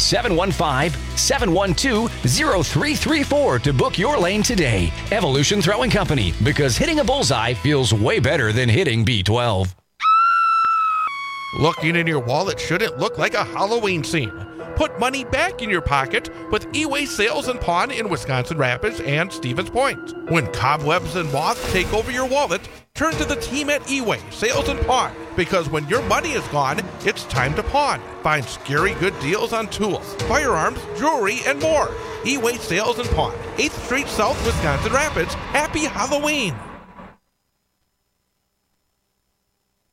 Speaker 15: 715-712-0334 to book your lane today. Evolution Throwing Company, because hitting a bullseye feels way better than hitting B12.
Speaker 16: Looking in your wallet shouldn't look like a Halloween scene. Put money back in your pocket with E-Way Sales and Pawn in Wisconsin Rapids and Stevens Point. When cobwebs and moths take over your wallet, turn to the team at E-Way Sales and Pawn, because when your money is gone, it's time to pawn. Find scary good deals on tools, firearms, jewelry, and more. E-Way Sales and Pawn, 8th Street South, Wisconsin Rapids. Happy Halloween!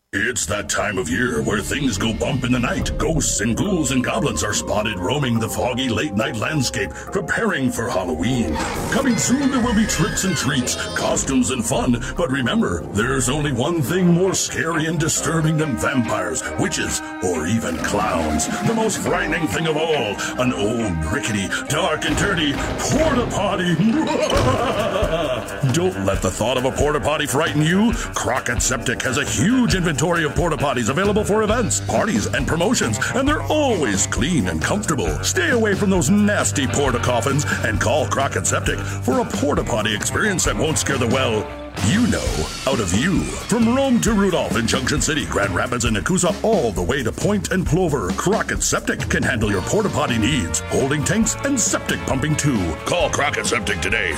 Speaker 1: It's that time of year where things go bump in the night. Ghosts and ghouls and goblins are spotted roaming the foggy late-night landscape, preparing for Halloween. Coming soon, there will be tricks and treats, costumes and fun. But remember, there's only one thing more scary and disturbing than vampires, witches, or even clowns. The most frightening thing of all, an old, rickety, dark and dirty porta potty. Don't let the thought of a porta potty frighten you. Crockett Septic has a huge inventory of porta potties available for events, parties, and promotions, and they're always clean and comfortable. Stay away from those nasty porta coffins and call Crockett Septic for a porta potty experience that won't scare the out of you. From Rome to Rudolph in Junction City, Grand Rapids, and Nakusa, all the way to Point and Plover, Crockett Septic can handle your porta potty needs, holding tanks and septic pumping too. Call Crockett Septic today,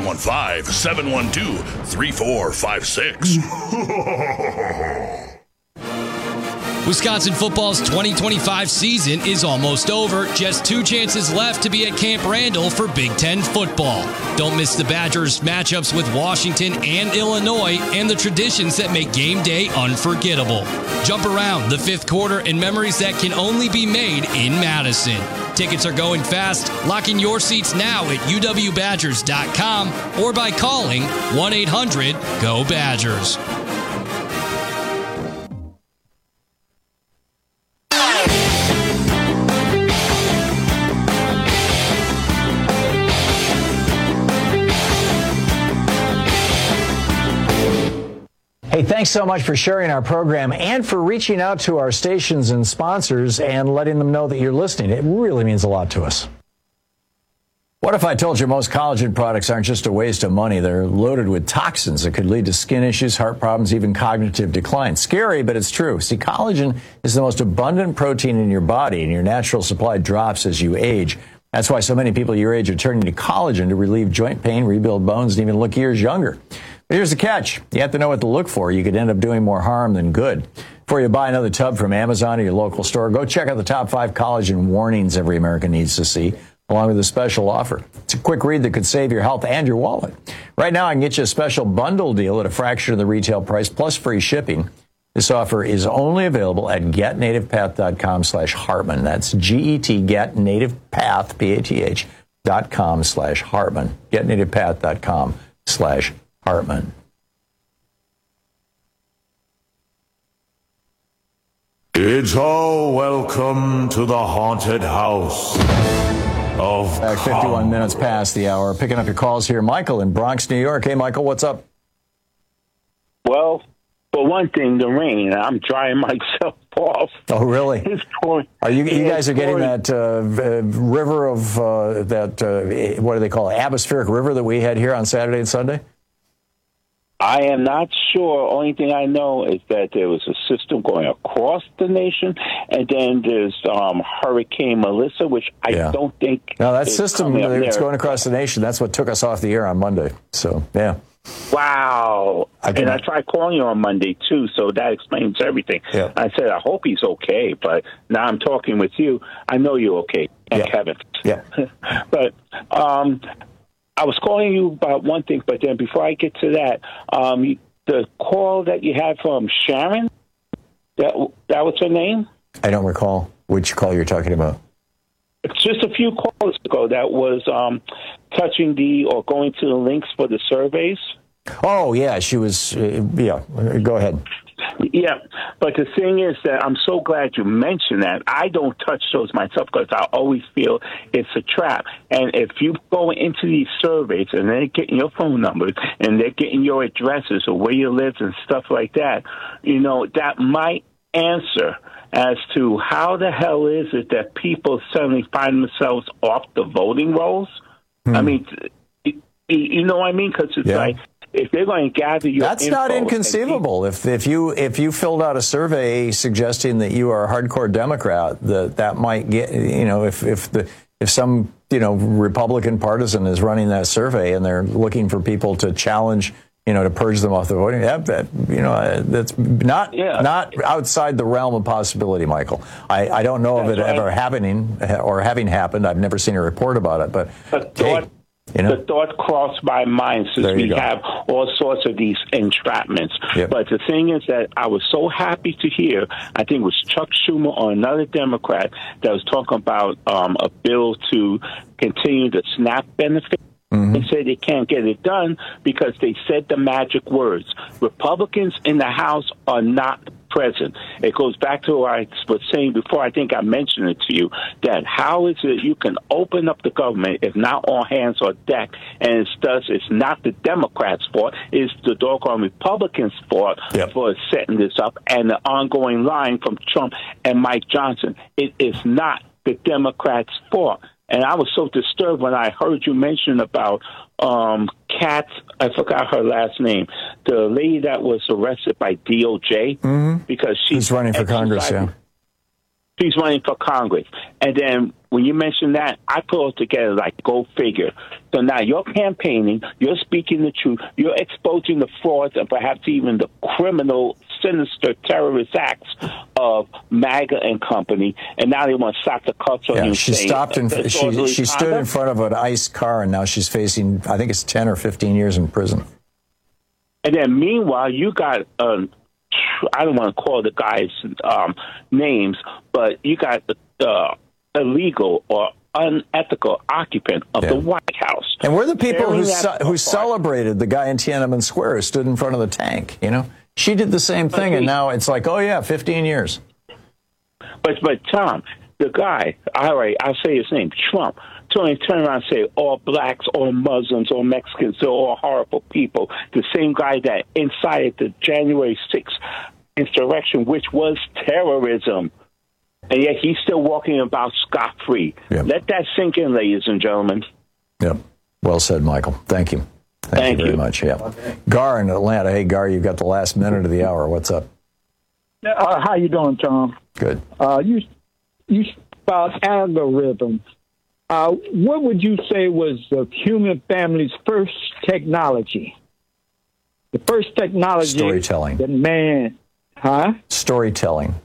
Speaker 1: 715-712-3456.
Speaker 17: Wisconsin football's 2025 season is almost over. Just 2 chances left to be at Camp Randall for Big Ten football. Don't miss the Badgers' matchups with Washington and Illinois and the traditions that make game day unforgettable. Jump around the 5th quarter and memories that can only be made in Madison. Tickets are going fast. Lock in your seats now at uwbadgers.com or by calling 1-800-GO-BADGERS.
Speaker 22: Hey, thanks so much for sharing our program and for reaching out to our stations and sponsors and letting them know that you're listening. It really means a lot to us. What if I told you most collagen products aren't just a waste of money? They're loaded with toxins that could lead to skin issues, heart problems, even cognitive decline. Scary, but it's true. See, collagen is the most abundant protein in your body, and your natural supply drops as you age. That's why so many people your age are turning to collagen to relieve joint pain, rebuild bones, and even look years younger. But here's the catch. You have to know what to look for. You could end up doing more harm than good. Before you buy another tub from Amazon or your local store, go check out the top 5 collagen warnings every American needs to see, along with a special offer. It's a quick read that could save your health and your wallet. Right now, I can get you a special bundle deal at a fraction of the retail price plus free shipping. This offer is only available at getnativepath.com/Hartman. That's G-E-T, getnativepath, PATH.com/Hartman. Getnativepath.com/Hartman.
Speaker 21: It's all welcome to the haunted house of
Speaker 22: 51 minutes past the hour. Picking up your calls here. Michael in Bronx, New York. Hey, Michael, what's up?
Speaker 18: Well, for one thing, the rain. I'm drying myself off.
Speaker 22: Oh, really?
Speaker 18: It's pouring.
Speaker 22: Are you guys are getting that river of what do they call it? Atmospheric river that we had here on Saturday and Sunday?
Speaker 18: I am not sure. Only thing I know is that there was a system going across the nation, and then there's Hurricane Melissa, which I don't think.
Speaker 22: No, that system it's going across the nation. That's what took us off the air on Monday. So, yeah.
Speaker 18: Wow. And I tried calling you on Monday, too, so that explains everything.
Speaker 22: Yeah.
Speaker 18: I said, I hope he's okay, but now I'm talking with you. I know you're okay. Thank heaven.
Speaker 22: Yeah.
Speaker 18: But I was calling you about one thing, but then before I get to that, the call that you had from Sharon, that was her name?
Speaker 22: I don't recall which call you're talking about.
Speaker 18: Just a few calls ago that was touching going to the links for the surveys.
Speaker 22: Oh, yeah, she was, go ahead.
Speaker 18: Yeah, but the thing is that I'm so glad you mentioned that. I don't touch those myself because I always feel it's a trap. And if you go into these surveys and they're getting your phone numbers and they're getting your addresses or where you live and stuff like that, that might answer as to how the hell is it that people suddenly find themselves off the voting rolls. I mean, you know what I mean? Because it's like, if they're going to gather your
Speaker 22: That's not inconceivable. If you filled out a survey suggesting that you are a hardcore Democrat, that might get, if some Republican partisan is running that survey and they're looking for people to challenge, to purge them off the voting, that's not outside the realm of possibility, Michael. I don't know of it ever happening or having happened. I've never seen a report about it, but
Speaker 18: The thought crossed my mind since we have all sorts of these entrapments.
Speaker 22: Yep.
Speaker 18: But the thing is that I was so happy to hear, I think it was Chuck Schumer or another Democrat that was talking about a bill to continue the SNAP benefit. They said they can't get it done because they said the magic words. Republicans in the House are not present. It goes back to what I was saying before. I think I mentioned it to you, that how is it you can open up the government if not all hands on deck, and it's not the Democrats' fault, it's the doggone Republicans' fault for setting this up, and the ongoing line from Trump and Mike Johnson. It is not the Democrats' fault. And I was so disturbed when I heard you mention about Katz, I forgot her last name, the lady that was arrested by DOJ because she's
Speaker 22: running for Congress,
Speaker 18: She's running for Congress. And then when you mentioned that, I put it together like, go figure. So now you're campaigning, you're speaking the truth, you're exposing the frauds and perhaps even the criminal, sinister terrorist acts of MAGA and company, and now they want to stop the cuffs on you.
Speaker 22: She stopped and she stood in front of an ICE car, and now she's facing, I think it's 10 or 15 years in prison.
Speaker 18: And then meanwhile, you got I don't want to call the guys names, but you got the illegal or unethical occupant of the White House.
Speaker 22: And we're the people who celebrated the guy in Tiananmen Square who stood in front of the tank, you know? She did the same thing, and now it's like, 15 years.
Speaker 18: But Tom, the guy, all right, I'll say his name, Trump, turn around and say all blacks, all Muslims, all Mexicans, they're all horrible people. The same guy that incited the January 6th insurrection, which was terrorism. And yet he's still walking about scot-free. Let that sink in, ladies and gentlemen.
Speaker 22: Yep. Well said, Michael. Thank you. Thank you very much. Yeah. Gar in Atlanta. Hey, Gar, you've got the last minute of the hour. What's up?
Speaker 5: How you doing, Tom?
Speaker 22: Good.
Speaker 5: You about algorithms. What would you say was the human family's first technology? The first technology.
Speaker 22: Storytelling.
Speaker 5: That man,
Speaker 22: Storytelling.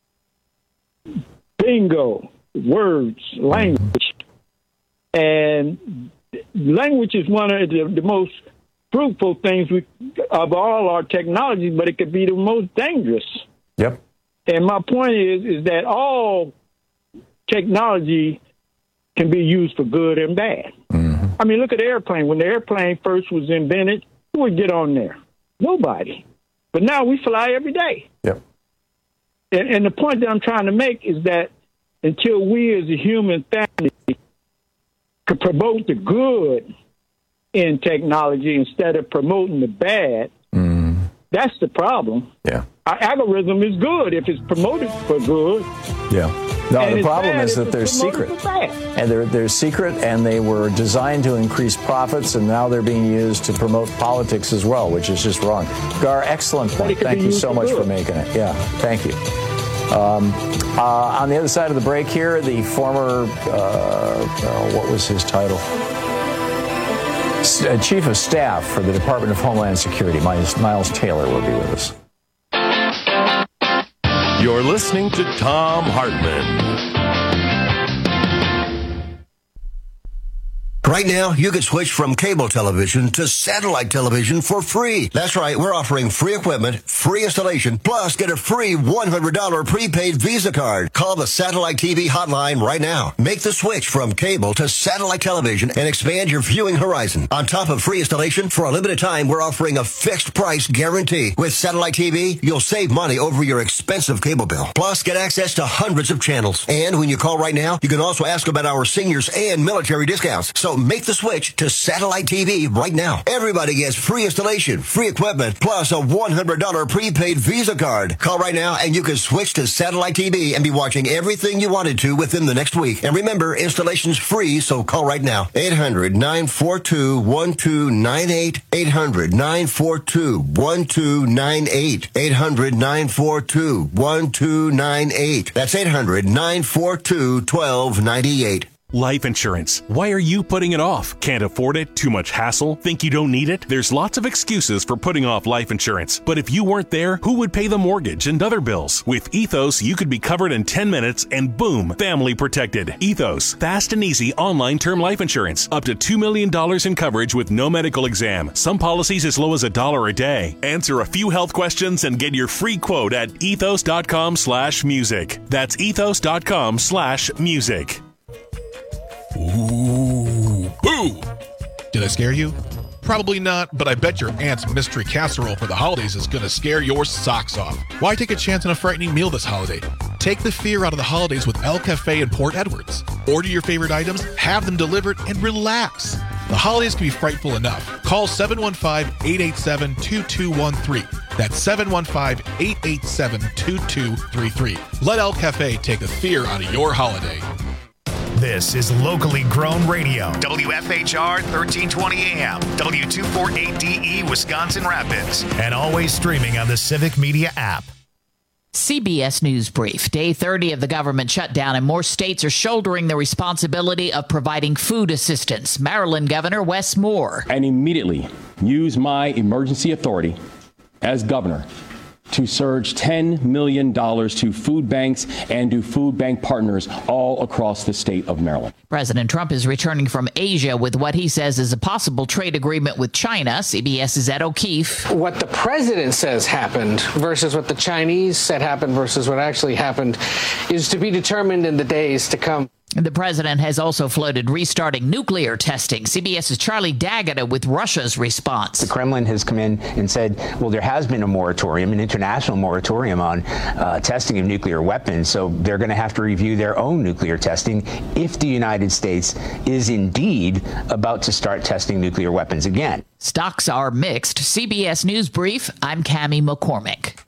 Speaker 5: Bingo. Words, language. And language is one of the most fruitful things of all our technology, but it could be the most dangerous.
Speaker 22: Yep.
Speaker 5: And my point is that all technology can be used for good and bad. I mean, look at the airplane. When the airplane first was invented, who would get on there? Nobody. But now we fly every day.
Speaker 22: Yep.
Speaker 5: And the point that I'm trying to make is that until we as a human family could promote the good in technology instead of promoting the bad, that's the problem.
Speaker 22: Yeah.
Speaker 5: Our algorithm is good if it's promoted for good.
Speaker 22: Yeah. No, the problem is that they're secret. And they're secret, and they were designed to increase profits, and now they're being used to promote politics as well, which is just wrong. Gar, excellent point. Thank you so much for making it. Yeah, thank you. On the other side of the break here, the former, what was his title? Chief of Staff for the Department of Homeland Security, Miles Taylor, will be with us.
Speaker 21: You're listening to Thom Hartmann.
Speaker 19: Right now, you can switch from cable television to satellite television for free. That's right, we're offering free equipment, free installation, plus get a free $100 prepaid Visa card. Call the Satellite TV hotline right now. Make the switch from cable to satellite television and expand your viewing horizon. On top of free installation, for a limited time, we're offering a fixed price guarantee. With Satellite TV, you'll save money over your expensive cable bill. Plus, get access to hundreds of channels. And when you call right now, you can also ask about our seniors and military discounts. So make the switch to Satellite TV right now. Everybody gets free installation, free equipment, plus a $100 prepaid Visa card. Call right now and you can switch to Satellite TV and be watching everything you wanted to within the next week. And remember, installation's free, so call right now. 800-942-1298. 800-942-1298. 800-942-1298. That's 800-942-1298.
Speaker 2: Life insurance. Why are you putting it off? Can't afford it? Too much hassle? Think you don't need it? There's lots of excuses for putting off life insurance. But if you weren't there, who would pay the mortgage and other bills? With Ethos, you could be covered in 10 minutes and boom, family protected. Ethos, fast and easy online term life insurance. Up to $2 million in coverage with no medical exam. Some policies as low as $1 a day. Answer a few health questions and get your free quote at ethos.com/music. That's ethos.com/music.
Speaker 16: Ooh, boo! Did I scare you? Probably not, but I bet your aunt's mystery casserole for the holidays is gonna scare your socks off. Why take a chance on a frightening meal this holiday? Take the fear out of the holidays with El Cafe in Port Edwards. Order your favorite items, have them delivered, and relax. The holidays can be frightful enough. Call 715-887-2213. That's 715-887-2233. Let El Cafe take the fear out of your holiday.
Speaker 4: This is locally grown radio. WFHR 1320 AM, W248DE, Wisconsin Rapids. And always streaming on the Civic Media app.
Speaker 20: CBS News Brief. Day 30 of the government shutdown, and more states are shouldering the responsibility of providing food assistance. Maryland Governor Wes Moore.
Speaker 23: And immediately use my emergency authority as governor to surge $10 million to food banks and to food bank partners all across the state of Maryland.
Speaker 20: President Trump is returning from Asia with what he says is a possible trade agreement with China. CBS's Ed O'Keefe.
Speaker 25: What the president says happened versus what the Chinese said happened versus what actually happened is to be determined in the days to come.
Speaker 20: The president has also floated restarting nuclear testing. CBS's Charlie D'Agata with Russia's response.
Speaker 26: The Kremlin has come in and said, well, there has been a moratorium, an international moratorium on testing of nuclear weapons, so they're going to have to review their own nuclear testing if the United States is indeed about to start testing nuclear weapons again.
Speaker 20: Stocks are mixed. CBS News Brief, I'm Cammie McCormick.